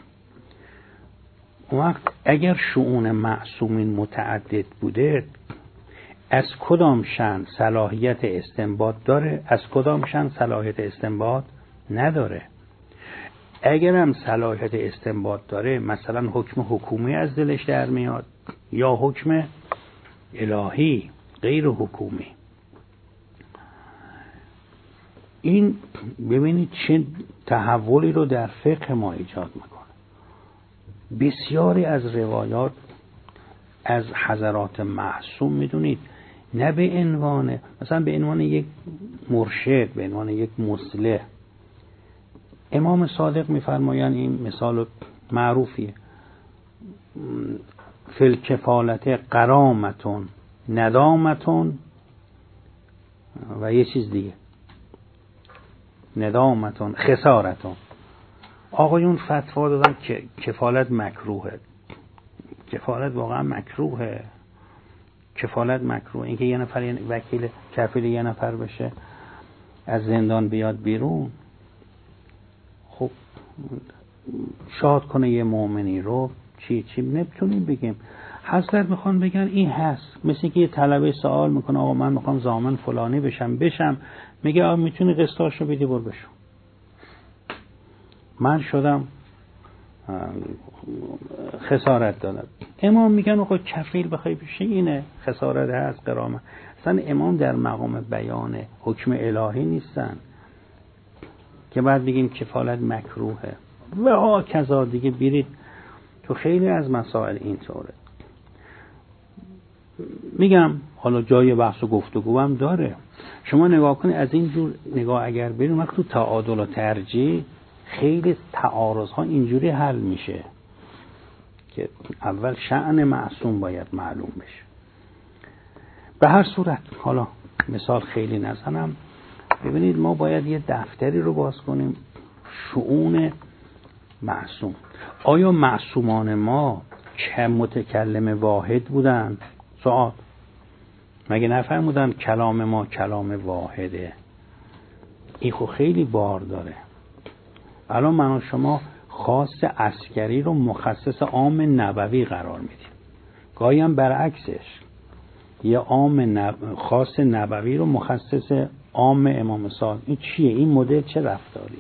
اون وقت اگر شؤون معصومین متعدد بوده، از کدام شأن صلاحیت استنباط داره، از کدام شأن صلاحیت استنباط نداره. اگر هم صلاحیت استنباط داره، مثلا حکم حکومی از دلش در میاد یا حکم الهی غیر حکومی. این ببینید چه تحولی رو در فقه ما ایجاد میکنه. بسیاری از روایات از حضرات معصوم میدونید نه به عنوان مثلا به عنوان یک مرشد، به عنوان یک مصلح. امام صادق میفرمایند، این مثال معروفیه، فی الکفالت غرامتون ندامتون و یه چیز دیگه، ندامتون خسارتون. آقایون فتوا دادن که کفالت مکروهه. کفالت واقعا مکروهه. کفالت مکروه. اینکه یه نفر وکیل کفیل یه نفر بشه از زندان بیاد بیرون، خب شاد کنه یه مؤمنی رو، چی نمیتونیم بگیم. حضرت میخوان بگن این هست. مثل که یه طلبه سوال میکنه آقا من میخوام ضامن فلانی بشم، میگه آقا میتونی قسطاشو بدی برو بشو. من شدم خسارت دادم. امام میگن آقا کفیل بخوای بشی اینه، خسارت هست، غرامه. اصلا امام در مقام بیان حکم الهی نیستن که بعد بگیم کفالت مکروهه و ها کذا دیگه. بیرید تو خیلی از مسائل اینطوره. میگم حالا جای بحث و گفتگو هم داره. شما نگاه کنید از این جور نگاه اگر بریم وقت تو تعادل و ترجیح خیلی تعارض ها اینجوری حل میشه که اول شأن معصوم باید معلوم بشه. به هر صورت حالا مثال خیلی نزنم. ببینید ما باید یه دفتری رو باز کنیم، شؤون معصوم. آیا معصومان ما چه متکلم واحد بودند؟ سوال. مگه نفرمودن کلام ما کلام واحده؟ این خب خیلی بار داره. الان من و شما خاص عسکری رو مخصص عام نبوی قرار میدیم، گاهی هم برعکسش، یه خاص نبوی رو مخصص عام امام صادق. این چیه؟ این مدل چه رفتاریه؟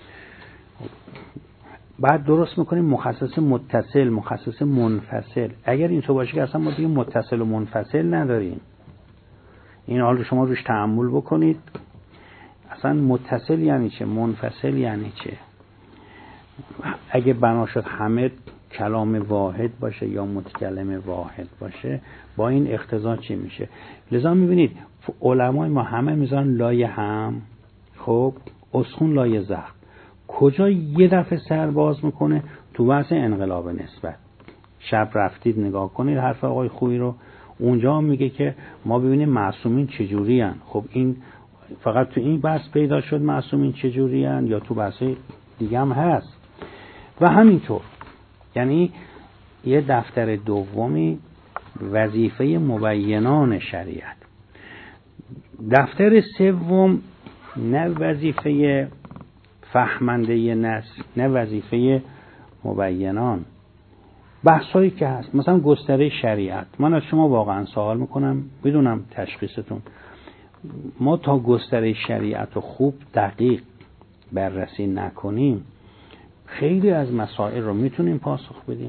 بعد درست میکنیم مخصص متصل، مخصص منفصل. اگر این تو باشه که اصلا ما دیگه متصل و منفصل نداریم. این حال شما روش تأمل بکنید. اصلا متصل یعنی چه؟ منفصل یعنی چه؟ اگه بنا شد همه کلام واحد باشه یا متکلم واحد باشه، با این اقتضا چی میشه؟ لذا میبینید علمای ما همه میذارن لای هم، خب اسخون لای زخم. کجا یه دفعه سر باز میکنه؟ تو بحث انقلاب نسبت. شب رفتید نگاه کنید حرف آقای خویی رو، اونجا هم میگه که ما ببینیم معصومین چجوری هن. خب این فقط تو این بحث پیدا شد معصومین چجوری هن یا تو بحث دیگه هم هست؟ و همینطور یعنی یه دفتر دومی وظیفه مبینان شریعت. دفتر سوم نه وظیفه فهمنده نص، نه وظیفه مبینان. بحثایی که هست مثلا گستره شریعت. من از شما واقعا سوال میکنم، بدونم تشخیصتون، ما تا گستره شریعت رو خوب دقیق بررسی نکنیم خیلی از مسائل رو میتونیم پاسخ بدیم.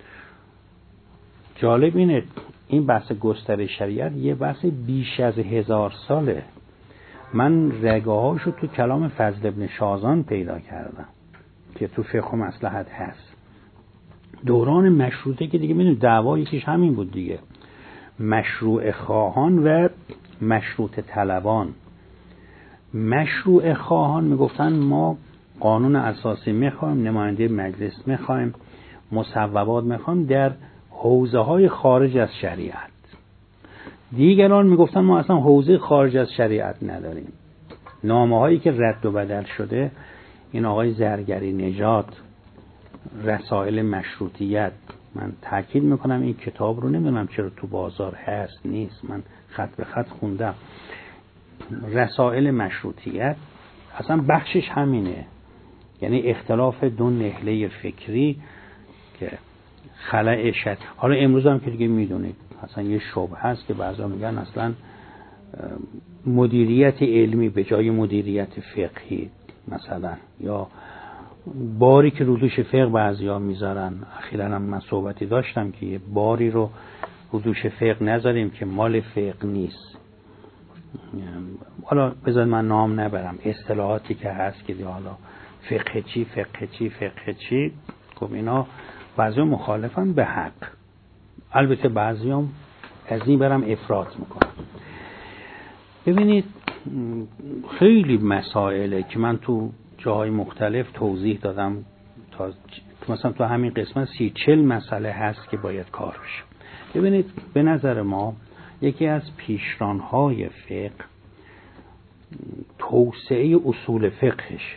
جالب اینه این بحث گستره شریعت یه بحث بیش از 1000 ساله. من رگه‌هاشو تو کلام فضل ابن شازان پیدا کردم که تو فقه و مصلحت هست. دوران مشروطه که دیگه میدونید دعوا یکیش همین بود دیگه، مشروع خواهان و مشروط طلبان. مشروع خواهان میگفتن ما قانون اساسی میخوایم، نماینده مجلس میخوایم، مصوبات میخوایم در حوزه های خارج از شریعت. دیگران میگفتن ما اصلا حوزه خارج از شریعت نداریم. نامه هایی که رد و بدل شده، این آقای زرگری نژاد، رسائل مشروطیت، من تاکید میکنم این کتاب رو نمیدونم چرا تو بازار هست نیست، من خط به خط خوندم. رسائل مشروطیت اصلا بخشش همینه، یعنی اختلاف دو نهله فکری که خلأ شد. حالا امروز هم که دیگه میدونید اصلا یه شبهه هست که بعضا میگن اصلا مدیریت علمی به جای مدیریت فقهی مثلا، یا باری که رو دوش فقه بعضیا میذارن. اخیراً هم من صحبتی داشتم که یه باری رو دوش فقه نذاریم که مال فقه نیست. حالا بذار من نام نبرم، اصطلاحاتی که هست که حالا فقه چی، خب اینا بعضیا مخالفن به حق، البته بعضیا از این برم افراط میکنن. ببینید خیلی مسائله که من تو جاهای مختلف توضیح دادم، مثلا تو همین قسمت 30-40 مسئله هست که باید کار بشه. ببینید به نظر ما یکی از پیشرانهای فقه توسعه اصول فقهش،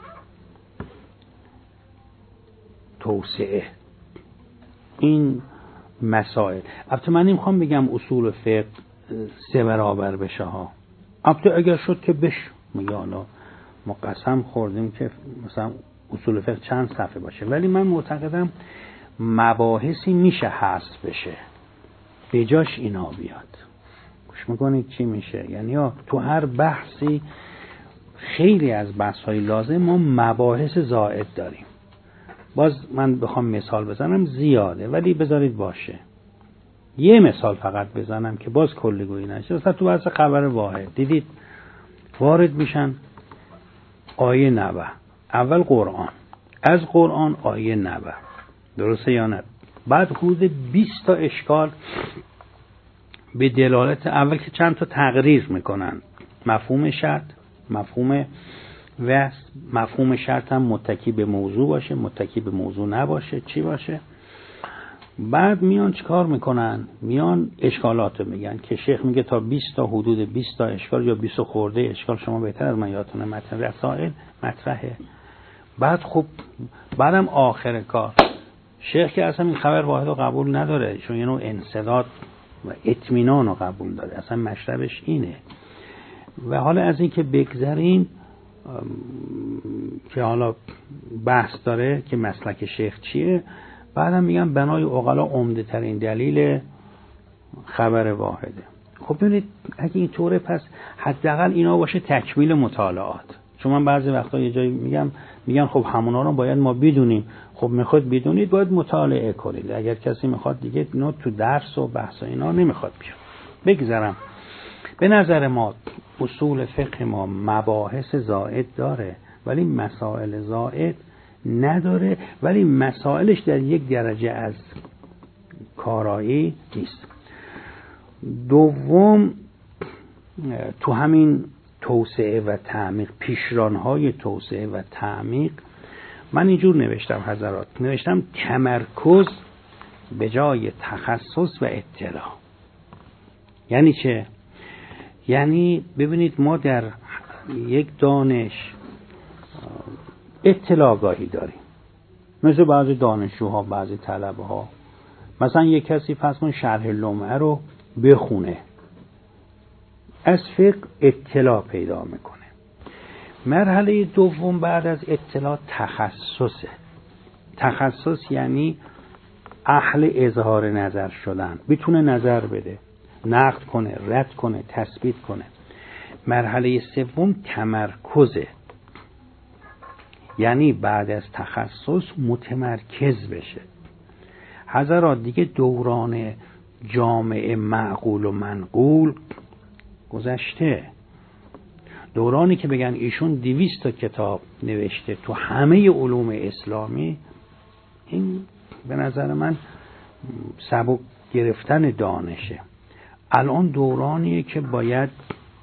توسعه این مسائل. البته من نمیخوام بگم اصول فقه 3 برابر بشه ها، البته اگر شد که بشه، میگه حالا ما قسم خوردیم که مثلا اصول فقه چند صفحه باشه، ولی من معتقدم مباحثی میشه حذف بشه. به جاش اینا بیاد. گوش میکنید چی میشه؟ یعنی تو هر بحثی، خیلی از بحث‌های لازم ما مباحث زائد داریم. باز من بخوام مثال بزنم زیاده، ولی بذارید باشه. یه مثال فقط بزنم که باز کلیگویی نشه. مثلا تو بحث خبر واحد دیدید وارد میشن آیه 90، اول قرآن، از قرآن آیه 90، درسته یا نه؟ بعد حدود 20 تا اشکال به دلالت اول که چند تا تقریر میکنن، مفهوم شرط، مفهوم وصف، مفهوم شرط هم متکی به موضوع باشه، متکی به موضوع نباشه، چی باشه. بعد میان چیکار میکنن؟ میان اشکالات رو میگن که شیخ میگه تا 20 تا حدود 20 تا اشکال یا 20 خورده اشکال، شما بهتر از من یادتونه متن رسائل مطرحه. بعد خب بعدم آخر کار شیخ که اصلا این خبر واحد رو قبول نداره، چون یه نوع انسداد و اطمینان رو قبول داره، اصلا مشربش اینه. و حالا از این که بگذاریم که حالا بحث داره که مسلک شیخ چیه، بعدم میگم بنای عقلا عمده ترین دلیل خبر واحده. خب ببینید اگه اینطوره پس حداقل اینا باشه تکمیل مطالعات. چون من بعضی وقتا یه جایی میگن خب همونا رو باید ما بدونیم. خب میخواد بدونید باید مطالعه کنید. اگر کسی میخواد دیگه اینا تو درس و بحث اینا نمیخواد بیاد. بگذارم به نظر ما اصول فقه ما مباحث زائد داره ولی مسائل زائد نداره، ولی مسائلش در یک درجه از کارایی نیست. دوم، تو همین توسعه و تعمیق، پیشرانهای توسعه و تعمیق، من اینجور نوشتم حضرات، نوشتم تمرکز به جای تخصص و اطلاع. یعنی چه؟ یعنی ببینید ما در یک دانش اطلاع آگاهی داریم، مثل بعضی دانشجوها، بعضی طلبه ها. مثلا یک کسی فرض کن شرح لمعه رو بخونه، از فقه اطلاع پیدا میکنه. مرحله دوم بعد از اطلاع تخصصه. تخصص یعنی اهل اظهار نظر شدن، بتونه نظر بده، نقد کنه، رد کنه، تثبیت کنه. مرحله سوم تمرکزه، یعنی بعد از تخصص متمرکز بشه. حضرات دیگه دوران جامع معقول و منقول گذشته. دورانی که بگن ایشون 200 تا کتاب نوشته تو همه علوم اسلامی، این به نظر من سبک گرفتن دانشه. الان دورانیه که باید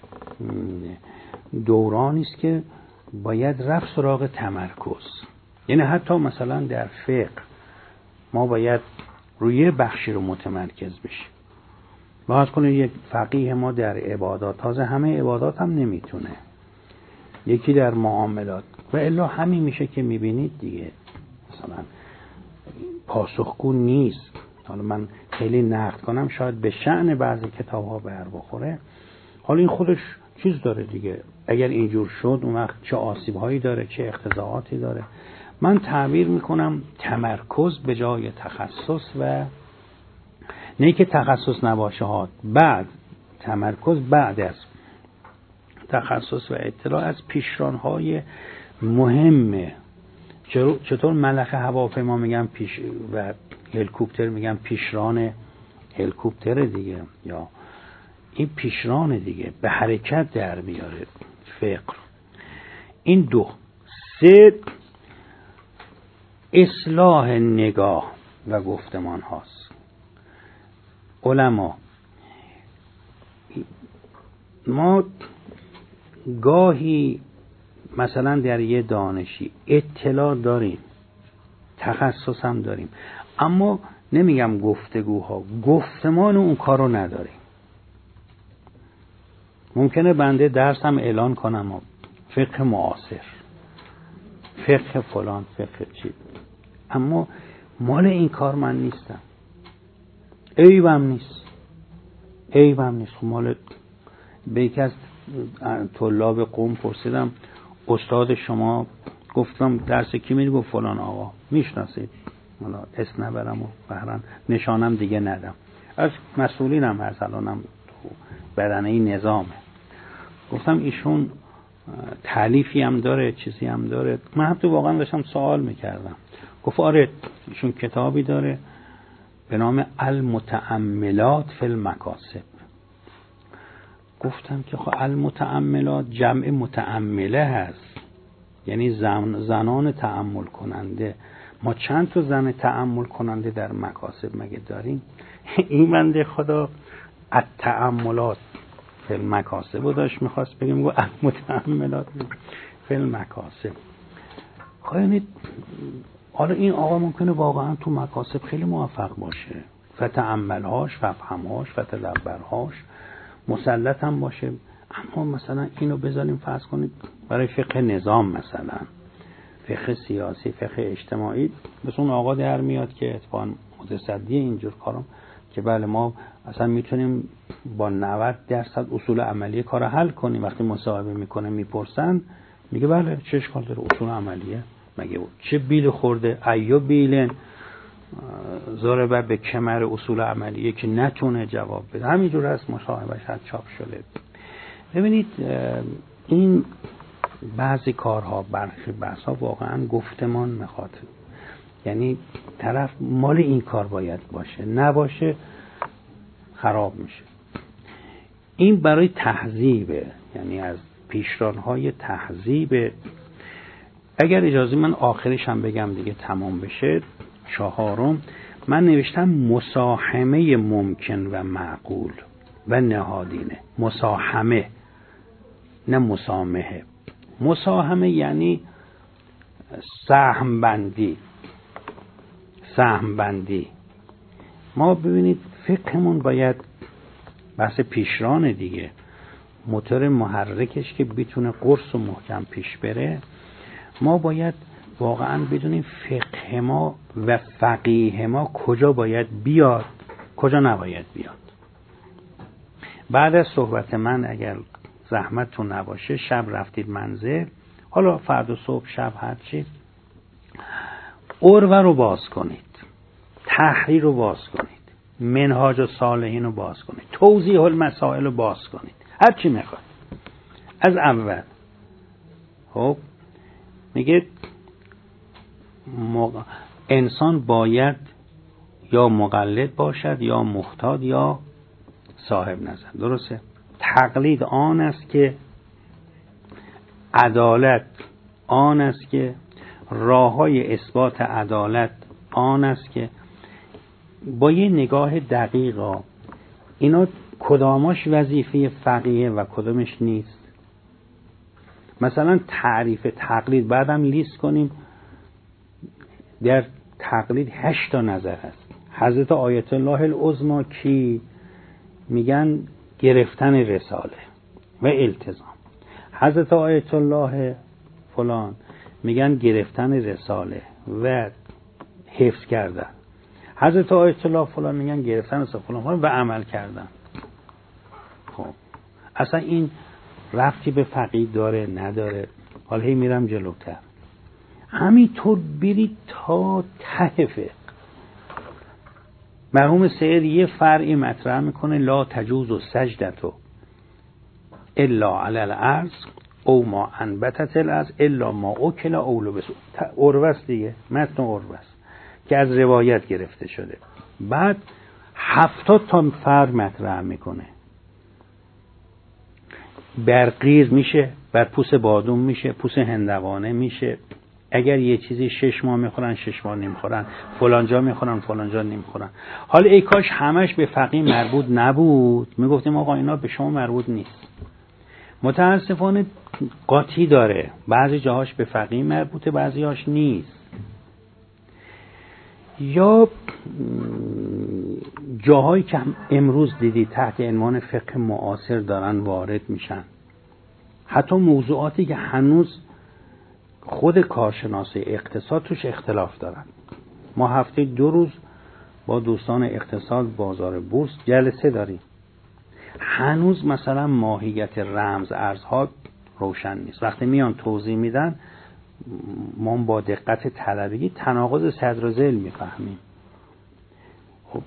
دورانی است که باید رفت سراغ تمرکز. یعنی حتی مثلا در فقه ما باید روی بخشی رو متمرکز بشیم. باید کنید یک فقیه ما در عبادات، تازه همه عبادات هم نمیتونه، یکی در معاملات، و الا همین میشه که میبینید دیگه مثلا پاسخگو نیست. حالا من خیلی نقد کنم شاید به شأن بعضی کتاب ها بر بخوره، حالا این خودش چیز داره دیگه. اگر اینجور شد اون وقت چه آسیب هایی داره، چه اقتضاعاتی داره. من تعبیر میکنم تمرکز به جای تخصص، و نه که تخصص نباشه ها، بعد تمرکز بعد از تخصص و اطلاع از پیشرانهای مهمه. چطور ملخ هواپیما میگن پیش و هلیکوپتر میگن پیشران هلیکوپتر دیگه، یا این پیشران دیگه به حرکت در میاره فقر. این دو. سه، اصلاح نگاه و گفتمان هاست. علما ما گاهی مثلا در یه دانشی اطلاع داریم، تخصص هم داریم، اما نمیگم گفتگوها، گفتمان اون کارو نداریم. ممکنه بنده درس هم اعلان کنم فقه معاصر، فقه فلان، فقه چی، اما مال این کار من نیستم. عیبم نیست. مال به یکی از طلاب قم پرسیدم استاد شما، گفتم درس کی میدی؟ گفت فلان آقا. میشناسید؟ حالا اسم نبرم و بهرن نشانم دیگه ندم. از مسئولین هم هست، الانم تو بدنه نظامه. گفتم ایشون تالیفی هم داره، چیزی هم داره؟ من هم تو واقعا داشتم سوال میکردم. گفت آره ایشون کتابی داره به نام المتأملات فی المکاسب. گفتم که خب المتأملات جمع متأمله هست، یعنی زنان تأمل کننده. ما چند تا زن تأمل کننده در مکاسب مگه داریم؟ این بنده خدا التأملات فی المکاسب رو داشت میخواست بگیم، گفت المتأملات فی المکاسب. خواهید حالا این آقا ممکنه واقعا تو مکاسب خیلی موفق باشه، فتأملهاش، ففهمهاش، فتدبرهاش مسلط هم باشه، اما مثلا اینو بذاریم فرض کنید برای فقه نظام، مثلا فقه سیاسی، فقه اجتماعی، مثلا اون آقا در میاد که اتفاقا متصدی اینجور کارم که بله ما اصلا میتونیم با 90% اصول عملی کار حل کنیم. وقتی مصاحبه میکنه میپرسن میگه بله چه اشکال داره، اصول عملیه مگه چه بیل خورده، ایو بیلن ضربه به کمر اصول عملیه که نتونه جواب بده. همینجور هست مصاحبهش هست چاپ شده. ببینید این بعضی کارها، برخی بحثا واقعا گفتمان میخواد، یعنی طرف مال این کار باید باشه، نباشه خراب میشه. این برای تهذیبه، یعنی از پیشرانهای تهذیب. اگر اجازه من آخرش هم بگم دیگه تمام بشه. 4 من نوشتم مساهمه ممکن و معقول و نهادینه. مساهمه نه مسامحه. مساهمه یعنی سهم بندی. ما ببینید فقهمون باید بحث پیشران دیگه، موتور محرکش که بتونه قرص و محکم پیش بره، ما باید واقعا بدونیم فقه ما و فقیه ما کجا باید بیاد، کجا نباید بیاد. بعد از صحبت من اگر زحمتتون نباشه، شب رفتید منزل، حالا فردا صبح شب هرچی، عروه رو باز کنید، تحریر رو باز کنید، منهاج الصالحین رو باز کنید، توضیح المسائل رو باز کنید، هرچی میخواد از اول. خب میگه انسان باید یا مقلد باشد یا مختاد یا صاحب نظر. درسته؟ تقلید آن است که عدالت، آن است که راههای اثبات عدالت، آن است که با یه نگاه دقیقا اینا کداماش وظیفه فقیه و کدامش نیست. مثلا تعریف تقلید بعدم لیست کنیم. در تقلید 8 نظر هست. حضرت آیت الله العظمی کی؟ میگن گرفتن رساله و التزام. حضرت آیت الله فلان میگن گرفتن رساله و حفظ کردن. حضرت آیت الله فلان میگن گرفتن رساله فلان و عمل کردن. خب اصلا این ربطی به فقیه داره نداره؟ حالا هی میرم جلوتر. همینطور برید تا ته فقه. مرحوم سید یه فرعی مطرح میکنه، لا تجوز السجدة الا علی الارض او ما انبتت الارض الا ما اکل او لبس. عروه است دیگه، متن عروه است که از روایت گرفته شده. بعد 70 تا فرع مطرح میکنه. برقیر میشه، بر پوست بادوم میشه، پوست هندوانه میشه. اگر یه چیزی 6 ماه میخورن 6 ماه نمیخورن، فلانجا میخورن فلانجا نمیخورن. حالا ای کاش همش به فقیه مربوط نبود، میگفتیم آقا اینا به شما مربوط نیست. متاسفانه قاطی داره، بعضی جاهاش به فقیه مربوطه بعضی هاش نیست. یا جاهایی که امروز دیدی تحت عنوان فقه معاصر دارن وارد میشن، حتی موضوعاتی که هنوز خود کارشناس اقتصاد توش اختلاف دارن. ما هفته 2 روز با دوستان اقتصاد بازار بورس جلسه داریم. هنوز مثلا ماهیت رمز ارزها روشن نیست. وقتی میان توضیح میدن ما با دقت طلبگی تناقض صدر و ذیل میفهمیم. خب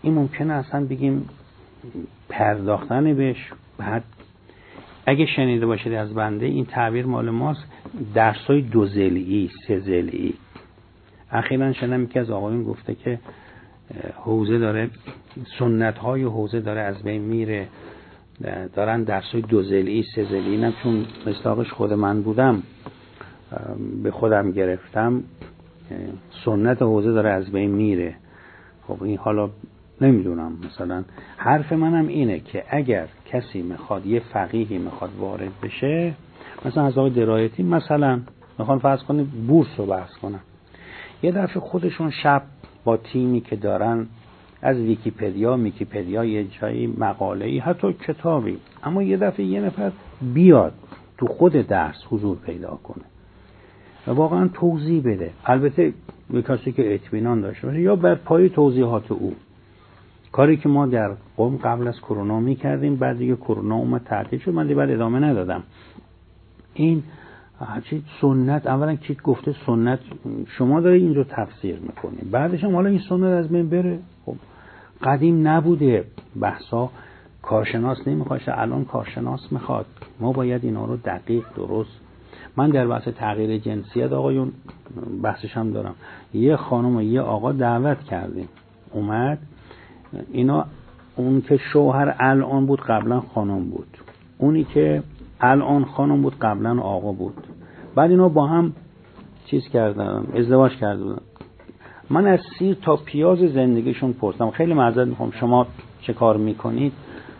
این ممکنه اصلا بگیم پرداختن بهش. بعد اگه شنیده باشید از بنده، این تعبیر مال ماست، درسای 2 ضلعی 3 ضلعی. اخیراً شنیدم یکی از آقایون گفته که حوزه داره، سنت های حوزه داره از بین میره، دارن درسای 2 ضلعی 3 ضلعی. اینم چون مصداقش خود من بودم به خودم گرفتم، سنت حوزه داره از بین میره. خب این حالا نمیدونم، مثلا حرف منم اینه که اگر کسی میخواد، یه فقیهی میخواد وارد بشه، مثلا از آقای درایتی مثلا میخوان فرض کنیم بورس رو بحث کنن، یه دفعه خودشون شب با تیمی که دارن از ویکیپدیا یه جایی مقاله‌ای، حتی کتابی، اما یه دفعه یه نفر بیاد تو خود درس حضور پیدا کنه و واقعا توضیح بده، البته به کسی که اطمینان داشته باشه یا بر پای توضیحات او، کاری که ما در قم قبل از کرونا می‌کردیم، بعد دیگه کرونا اومد تعطیل شد، من دیگه بعد ادامه ندادم. این چی سنت، اولا کی گفته سنت شما داری این رو تفسیر میکنی، بعدش هم حالا این سنت از بین بره. خب قدیم نبوده بحثا، کارشناس نمیخواد، الان کارشناس میخواد. ما باید اینا رو دقیق درست. من در بحث تغییر جنسیت آقایون بحثش هم دارم، یه خانم و یه آقا دعوت کردیم اومد، اینا اون که شوهر الان بود قبلا خانم بود، اونی که الان خانم بود قبلا آقا بود، بعد اینا با هم چیز کردن، ازدواج کردن. من از سیر تا پیاز زندگیشون پرسیدم، خیلی معذرت میخوام شما چه کار میکنید؟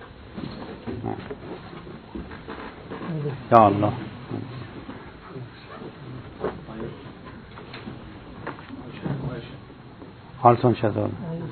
یا الله حالتون چطور؟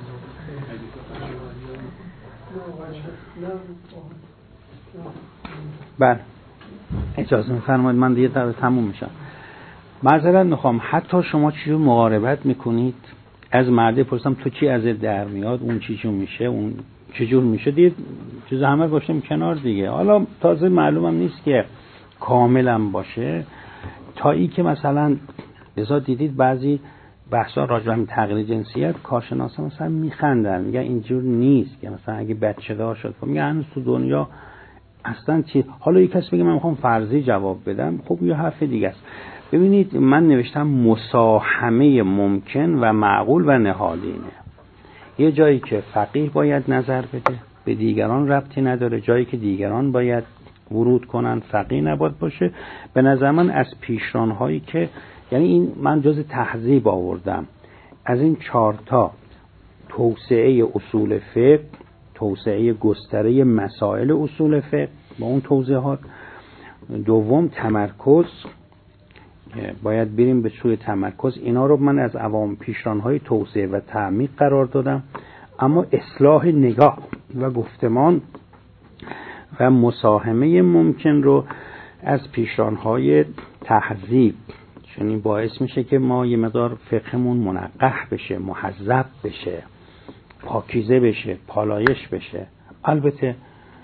بله اجازه میفرمایید من دیگه تموم میشم. معذرت میخوام، حتی شما چجور مقاربت میکنید؟ از مرده پرسیدم تو چی ازت در میاد، اون چی میشه، اون چجور میشه، دید چیز همه گوشتیم کنار دیگه. حالا تازه معلومم نیست که کاملم باشه، تا ای که مثلا بذار دیدید بعضی بحثا راجع به تغییر جنسیت کارشناسا مثلا میخندن، میگن اینجور نیست که مثلا اگه بچه دار شد، میگن هنوز تو دنیا اصلا چی. حالا یک کسی بگه من میخوام فرضی جواب بدم، خب یه حرف دیگه است. ببینید من نوشتم مساهمه ممکن و معقول و نهادینه. یه جایی که فقیه باید نظر بده به دیگران ربطی نداره، جایی که دیگران باید ورود کنن فقیه نباید باشه. به نظر من از پیشران‌هایی که یعنی این من جز تهذیب آوردم از این 4 تا: توسعه اصول فقه، توسعه گستره مسائل اصول فقه با اون توضیحات، دوم تمرکز، باید بریم به سوی تمرکز. اینا رو من از عوام پیشران‌های توسعه و تعمیق قرار دادم. اما اصلاح نگاه و گفتمان و مساهمه ممکن رو از پیشران‌های تهذیب، چون این باعث میشه که ما یه مقدار فقهمون منقح بشه، مهذب بشه، پاکیزه بشه، پالایش بشه. البته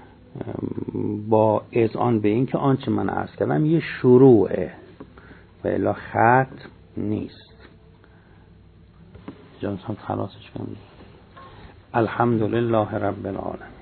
با اذعان به این که آنچه من عرض کردم یه شروعه و الا خط نیست. جانس هم خلاصش کنم. الحمدلله رب العالمین.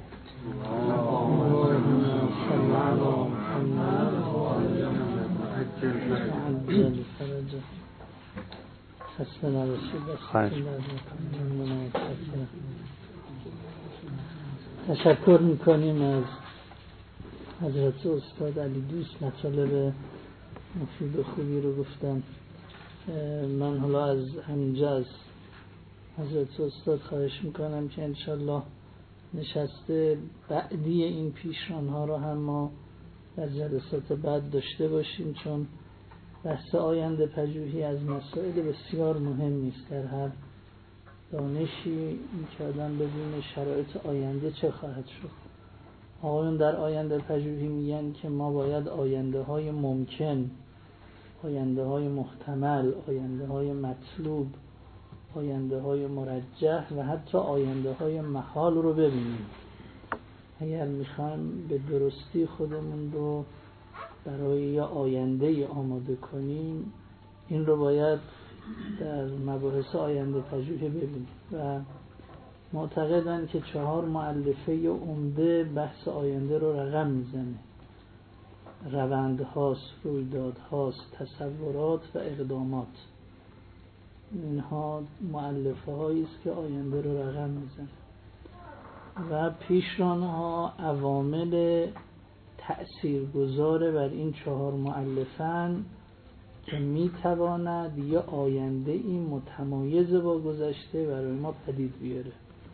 تشکر میکنیم از حضرت استاد علی دوست، مطالب مفید و خوبی رو گفتن. من حالا از همینجا از حضرت استاد خواهش میکنم که انشالله نشسته بعدی این پیشرانها رو هم ما در جلسات بعد داشته باشیم، چون بحث آینده پژوهی از مسائل بسیار مهمی است در هر دانشی، این که آدم ببینه شرایط آینده چه خواهد شد. آقایون در آینده پژوهی میگن که ما باید آینده های ممکن، آینده های محتمل، آینده های مطلوب، آینده های مرجح و حتی آینده های محال رو ببینیم. اگر میخوایم به درستی خودمون رو برای یه آینده آماده کنیم، این رو باید در مباحث آینده پژوهی ببینیم. و معتقدن که 4 مؤلفه عمده بحث آینده رو رقم میزنه: روندهاست، رویدادهاست، تصورات و اقدامات. اینها مؤلفه هایی است که آینده رو رقم میزنه و پیشرانها عوامل تأثیرگذار بر این 4 مؤلفن که میتواند یه آینده این متمایز با گذشته برای ما پدید بیاره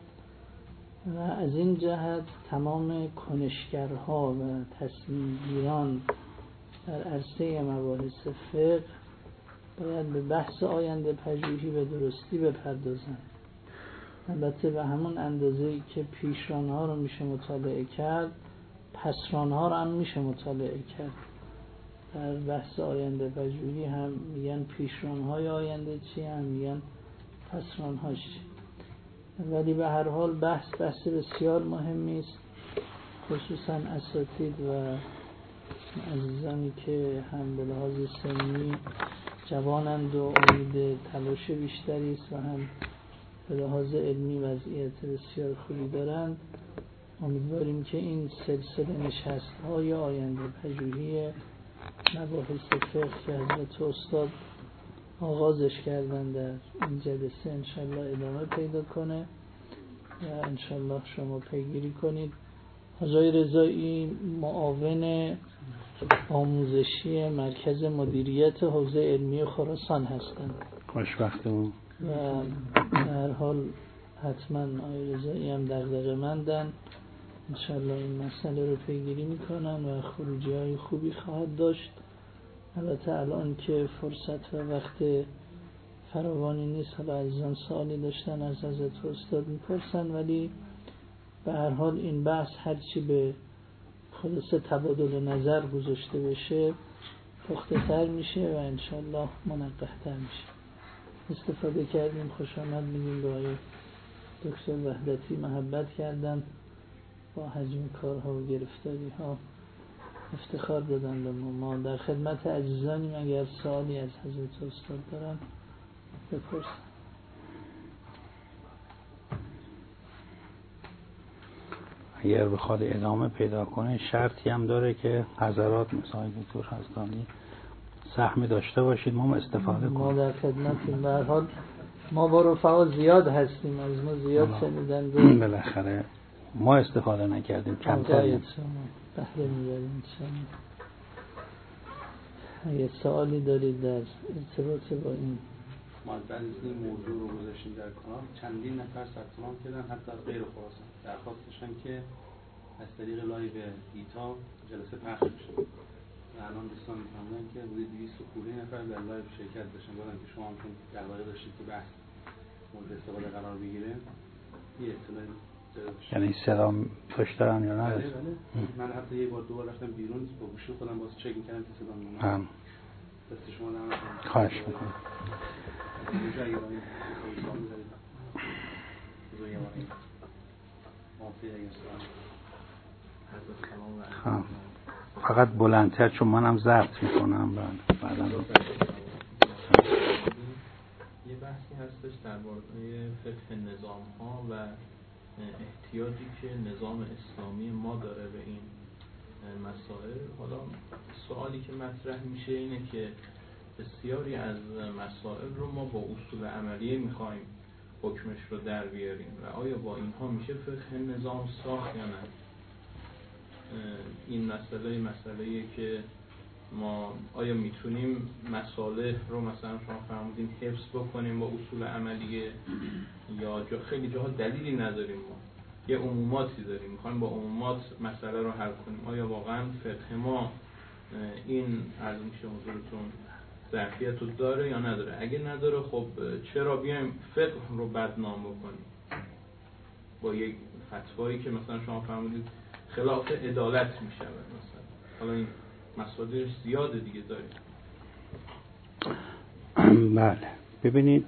و از این جهت تمام کنشگرها و تصمیم گیران در عرصه مباحث فقه باید به بحث آینده پژوهی به درستی بپردازن. البته به همون اندازه‌ای که پیشرانها رو میشه مطالعه کرد، پسرانها رو هم میشه مطالعه کرد. در بحث آینده پژوهی هم میگن پیشرانهای آینده چی، هم میگن پسرانهاش چی. ولی به هر حال بحث بسیار مهمی است، خصوصا اساتید و عزیزانی که هم به لحاظ سنی جوانند و امید تلاش بیشتری است و هم به لحاظ علمی وضعیت بسیار خوبی دارند. امیدواریم که این سلسله نشست‌های آینده پژوهی مباحث فقه که حضرت استاد آغازش کردن در این جلسه انشالله ادامه پیدا کنه و انشالله شما پیگیری کنید. حاجی رضایی معاون آموزشی مرکز مدیریت حوزه علمی خراسان هستند. خوشبختمون. و در حال حتما آقای رضایی هم دغدغه‌مندن، انشالله این مسئله رو پیگیری میکنن و خروجی های خوبی خواهد داشت. البته الان که فرصت و وقت فراوانی نیست، حالا عزیزان سوالی داشتن از حضرت استاد میپرسن، ولی به هر حال این بحث هرچی به خلاصه تبادل نظر گذاشته بشه پخته تر میشه و انشالله منقح تر میشه. استفاده کردیم، خوش آمد میگیم به آقای دکتر وحدتی، محبت کردن با حجم کارها و گرفتاری ها افتخار دادن به ما. در خدمت عزیزانیم، اگر سوالی از حضرت استاد دارن بپرسن. اگر بخواد ادامه پیدا کنه شرطی هم داره که حضرات مثلا دکتر هستانی سهم داشته باشید، ما استفاده کنیم. ما در خدمتیم. به هر حال ما با رفقا زیاد هستیم، از ما زیاد شنیدن، بالاخره ما استفاده نکردیم، کمتر بهره میبریم. اگه سوالی دارید در ارتباط با این ما بعد از این موضوع رو گذاشتیم در کانال، چندین نفر ثبت نام کردن حتی از غیر خراسان، درخواست داشتن که از طریق لایو ایتا جلسه پخش بشه. الان دوستان می‌فهمن که حدود 200 خورده نفر در لایو شرکت داشتن. گفتن که شما هم چون در واقع داشتید که بحث مورد استفاده قرار بگیره، یه اطلاعی یعنی صدا پشت دارن یا نه؟ بله. من حتی یه بار دو بار رفتم بیرون با گوشی خودم باز چک می‌کردم که صدا میاد. دست شما دارم. خواهش می‌کنم. فقط بلندتر چون منم ضبط میکنم بعدا. یه بحثی هستش درباره فقه نظام ها و احتیاجی که نظام اسلامی ما داره به این مسائل. حالا سوالی که مطرح میشه اینه که بسیاری از مسائل رو ما با اصول عملیه میخوایم حکمش رو در بیاریم و آیا با اینها میشه فقه نظام ساخت یا نه؟ این مسئله‌ایه که ما آیا میتونیم مصالح رو مثلا شما فرمودین حفظ بکنیم با اصول عملیه، یا خیلی جاها دلیلی نداریم، ما یه عموماتی داریم میخوایم با عمومات مسئله رو حل کنیم. آیا واقعا فقه ما این عرض میشه حضورتون ظرفیت رو داره یا نداره؟ اگه نداره خب چرا بیایم فقه رو بدنام بکنیم با یک فتوایی که مثلا شما فرمودید خلاف عدالت میشه مثلا؟ حالا این مسائل زیاده دیگه داریم. بله ببینید،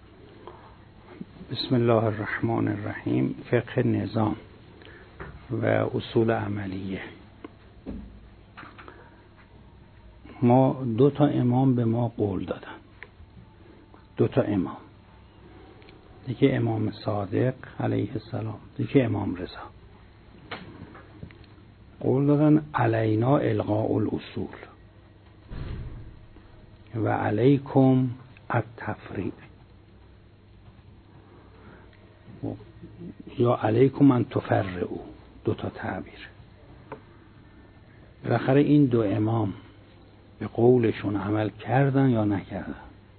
بسم الله الرحمن الرحیم. فقه نظام و اصول عملیه. ما 2 امام به ما قول دادن. 2 امام. یکی امام صادق علیه السلام، یکی امام رضا. قول دادن علینا الغاء الاصول و علیکم التفریع، یا علیکم ان تفرعوا، دو تا تعبیر. بالاخره این دو امام به قولشون عمل کردن یا نکردن؟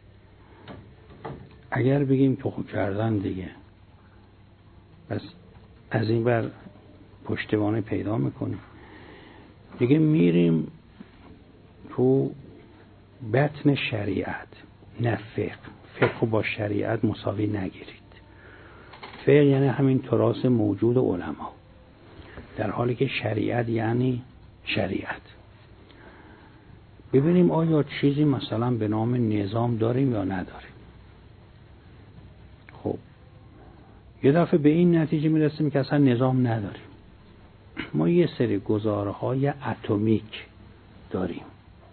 اگر بگیم که خود کردن دیگه، بس از این بر پشتوانه پیدا میکنیم دیگه. میریم تو بطن شریعت، نه فقه. فقه با شریعت مساوی نگیرید. فقه یعنی همین تراث موجود علما، در حالی که شریعت یعنی شریعت. ببینیم آیا چیزی مثلا به نام نظام داریم یا نداریم. خب یه دفعه به این نتیجه میرسیم که اصلا نظام نداریم. ما یه سری گزارهای اتمیک داریم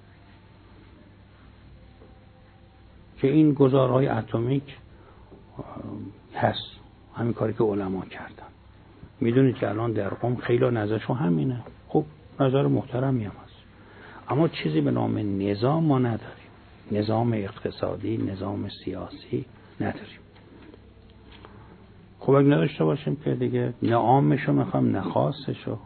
که این گزارهای اتمیک هست، همین کاری که علما کردن. میدونید که الان در قم خیلی نظرشون همینه. خب نظر محترمی هم هست، اما چیزی به نام نظام ما نداریم. نظام اقتصادی، نظام سیاسی نداریم. خب اگه نداشته باشیم که دیگه نه عامشو میخوام نه خاصشو.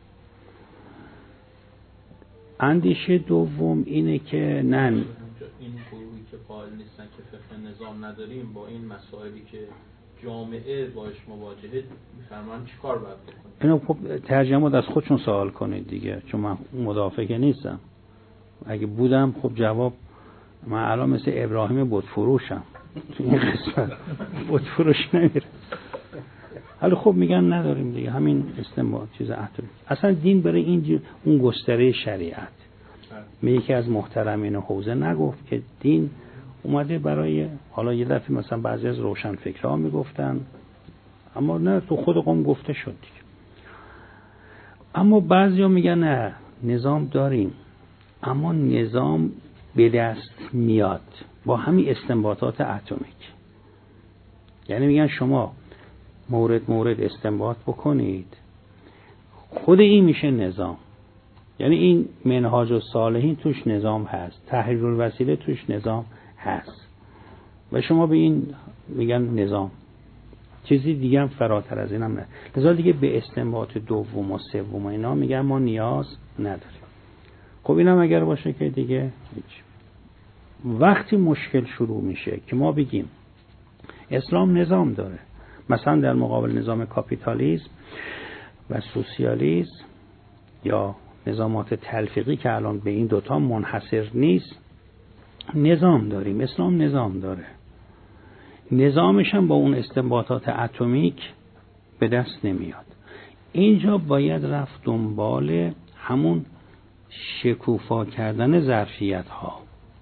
اندیشه دوم اینه که نه، این گروهی که قائل نیستن که فقه نظام نداریم، با این مسائلی که جامعه باش مواجهه میفرمان چیکار باید بکنیم؟ اینو خب ترجمه از خودشون سوال کنید دیگه، چون من مدافع که نیستم. اگه بودم خب جواب، من الان مثل ابراهیم بت فروشم تو این قسمت، بت فروش نمیره. حالا خب میگن نداریم دیگه، همین استنباط چیز اتمی. اصلا دین برای این اون گستره شریعت. یکی از محترمین حوزه نگفت که دین اومده برای، حالا یه دفعه مثلا بعضی از روشنفکرها میگفتن، اما نه، تو خود قوم گفته شد دیگه. اما بعضیا میگن نه، نظام داریم، اما نظام به دست میاد با همین استنباطات اتمیک. یعنی میگن شما مورد استنباط بکنید، خود این میشه نظام. یعنی این منهاج الصالحین توش نظام هست، تحریر الوسیله توش نظام هست، و شما به این میگن نظام. چیزی دیگه هم فراتر از این هم نه. لذا دیگه به استنباط دوم و سوم اینا میگن ما نیاز نداریم. خب اینم اگر باشه که دیگه هیچ. وقتی مشکل شروع میشه که ما بگیم اسلام نظام داره، مثلا در مقابل نظام کاپیتالیسم و سوسیالیسم یا نظامات تلفیقی که الان به این دوتا منحصر نیست، نظام داریم، اسلام نظام داره، نظامش هم با اون استنباطات اتمیک به دست نمیاد. اینجا باید رفت دنبال همون شکوفا کردن ظرفیت ها.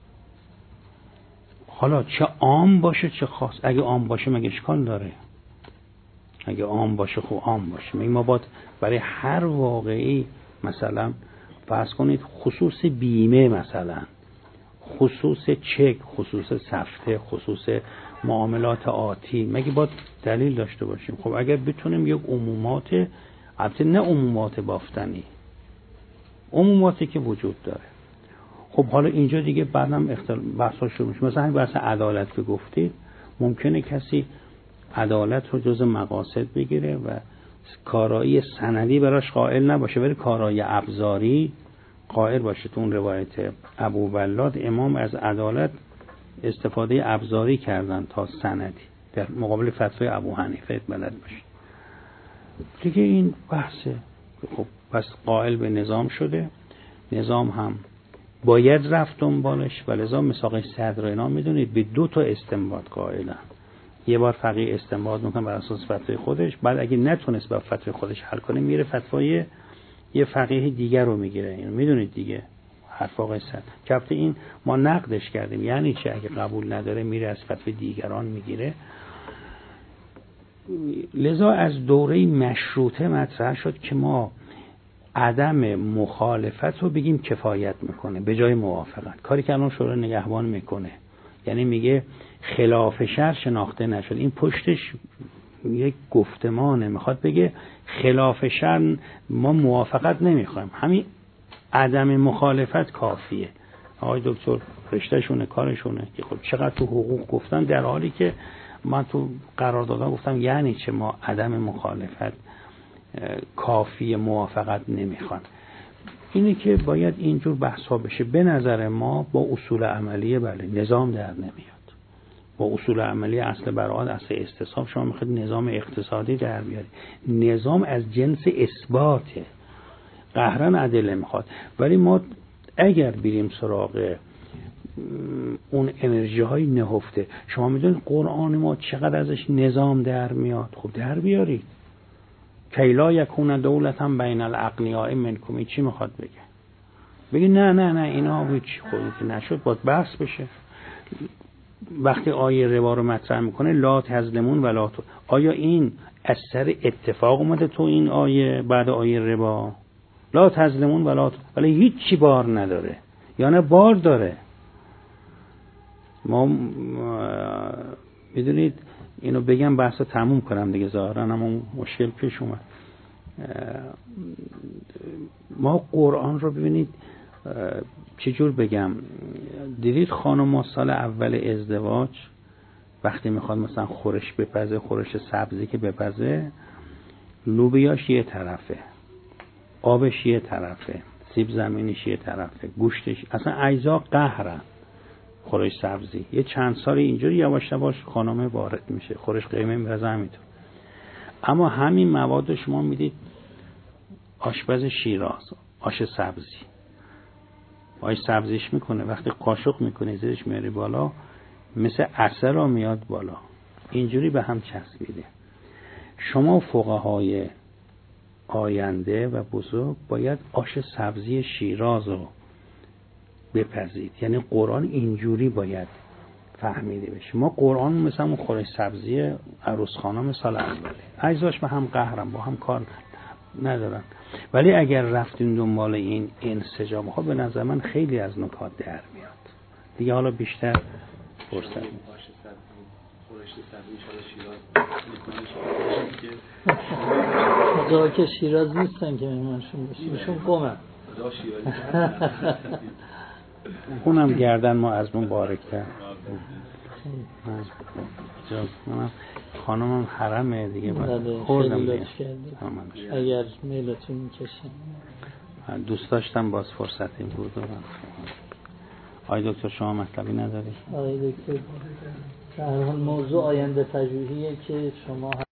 حالا چه عام باشه چه خاص. اگه عام باشه مگه اشکال داره؟ اگه عام باشه خب عام باشه. ما باید برای هر واقعی مثلا فرض کنید خصوص بیمه، مثلا خصوص چک، خصوص سفته، خصوص معاملات آتی، مگه باید دلیل داشته باشیم؟ خب اگر بتونیم یک عمومات، البته نه عمومات بافتنی، عموماتی که وجود داره. خب حالا اینجا دیگه بعدم بحثا شروع میشه. مثلا همین بحث عدالت که گفتید، ممکنه کسی عدالت رو جز مقاصد بگیره و کارایی سندی براش قائل نباشه، ولی کارایی ابزاری قائل باشه. تو اون روایت ابو ولاد امام از عدالت استفاده ابزاری کردن تا سندی، در مقابل فتوای ابو حنیفه بلد باشه دیگه. این بحثه. خب پس قائل به نظام شده، نظام هم باید رفت دنبالش، ولذا مساق صدر اینا میدونید به دو تا استنباط قائلن. یه بار فقیه استنباط میکنه بر اساس فتوای خودش، بعد اگه نتونست با فتوای خودش حل کنه میره فتوای یه فقیه دیگر رو میگیره. اینو میدونید دیگه، حرف آقای صدر که البته این ما نقدش کردیم. یعنی چه؟ اگه قبول نداره میره از فتوای دیگران میگیره. لذا از دوره مشروطه مطرح شد که ما عدم مخالفت رو بگیم کفایت میکنه به جای موافقت، کاری که الان شورای نگهبان میکنه. یعنی میگه خلاف شر شناخته نشد. این پشتش یک گفتمانه، میخواد بگه خلاف شر ما موافقت نمیخوایم، همین عدم مخالفت کافیه. آقای دکتر رشتهشونه، کارشونه که خب چقدر تو حقوق گفتن، در حالی که من تو قراردادها گفتم یعنی چه ما عدم مخالفت کافیه، موافقت نمیخوان. اینه که باید اینجور بحثا بشه. به نظر ما با اصول عملیه بله نظام در نمیاد. با اصول عملی اصل براءت، اصل استصحاب، شما میخواید نظام اقتصادی در بیاری، نظام از جنس اثباته، قهرن ادله میخواد. ولی ما اگر بریم سراغ اون انرژی های نهفته، شما میدونید قرآن ما چقدر ازش نظام در میاد، خب در بیارید. کیلا یکون دولتا بین الاغنیاء منکم، چی میخواد بگه نه اینا هیچ خودی نشد، باید بحث بشه. وقتی آیه ربا رو مطرح میکنه لا تظلمون ولا تو، آیا این از سر اتفاق اومده تو این آیه بعد آیه ربا؟ لا تظلمون ولا تو، ولی هیچی بار نداره یا نه بار داره. ما میدونید اینو بگم بحثا تموم کنم دیگه، ظاهرا هم مشکل پیش اومد. ما قرآن رو ببینید چجور بگم، دیدید خانم سال اول ازدواج وقتی میخواد مثلا خورش بپزه، خورش سبزی که بپزه، لوبیاش یه طرفه، آبش یه طرفه، سیب زمینیش یه طرفه، گوشتش، اصلا اجزا قهرن. خورش سبزی یه چند سال اینجوری یواش یواش خانمه وارد میشه، خورش قیمه میرزه همینطور. اما همین مواد شما میدید آشپز شیراز، آش سبزی، آش سبزیش میکنه، وقتی قاشق میکنه زیرش میاره بالا، مثل عسل را میاد بالا، اینجوری به هم چسبیده. شما فقهای آینده و بزرگ باید آش سبزی شیراز رو بپذید، یعنی قرآن اینجوری باید فهمیده بشه. ما قرآن مثلا اون خورش سبزی عروس خانم سال اوله، اجزاش به هم قهرن، با هم کار ندارن. ولی اگر رفتیم دنبال این انسجام ها، به نظر من خیلی از نکات در میاد دیگه. حالا بیشتر فرصت جایی که شیراز نیستن که مهمانشون باشیم، ایشون قومن، اونم گردن ما از اون بارکتر. خانمم حرمه دیگه، خوردم دیگه. اگر میلتون میکشیم دوست داشتم باز فرصتی بود. آقای دکتر شما مطلبی ندارید؟ آقای دکتر در حال موضوع آینده پژوهیه که شما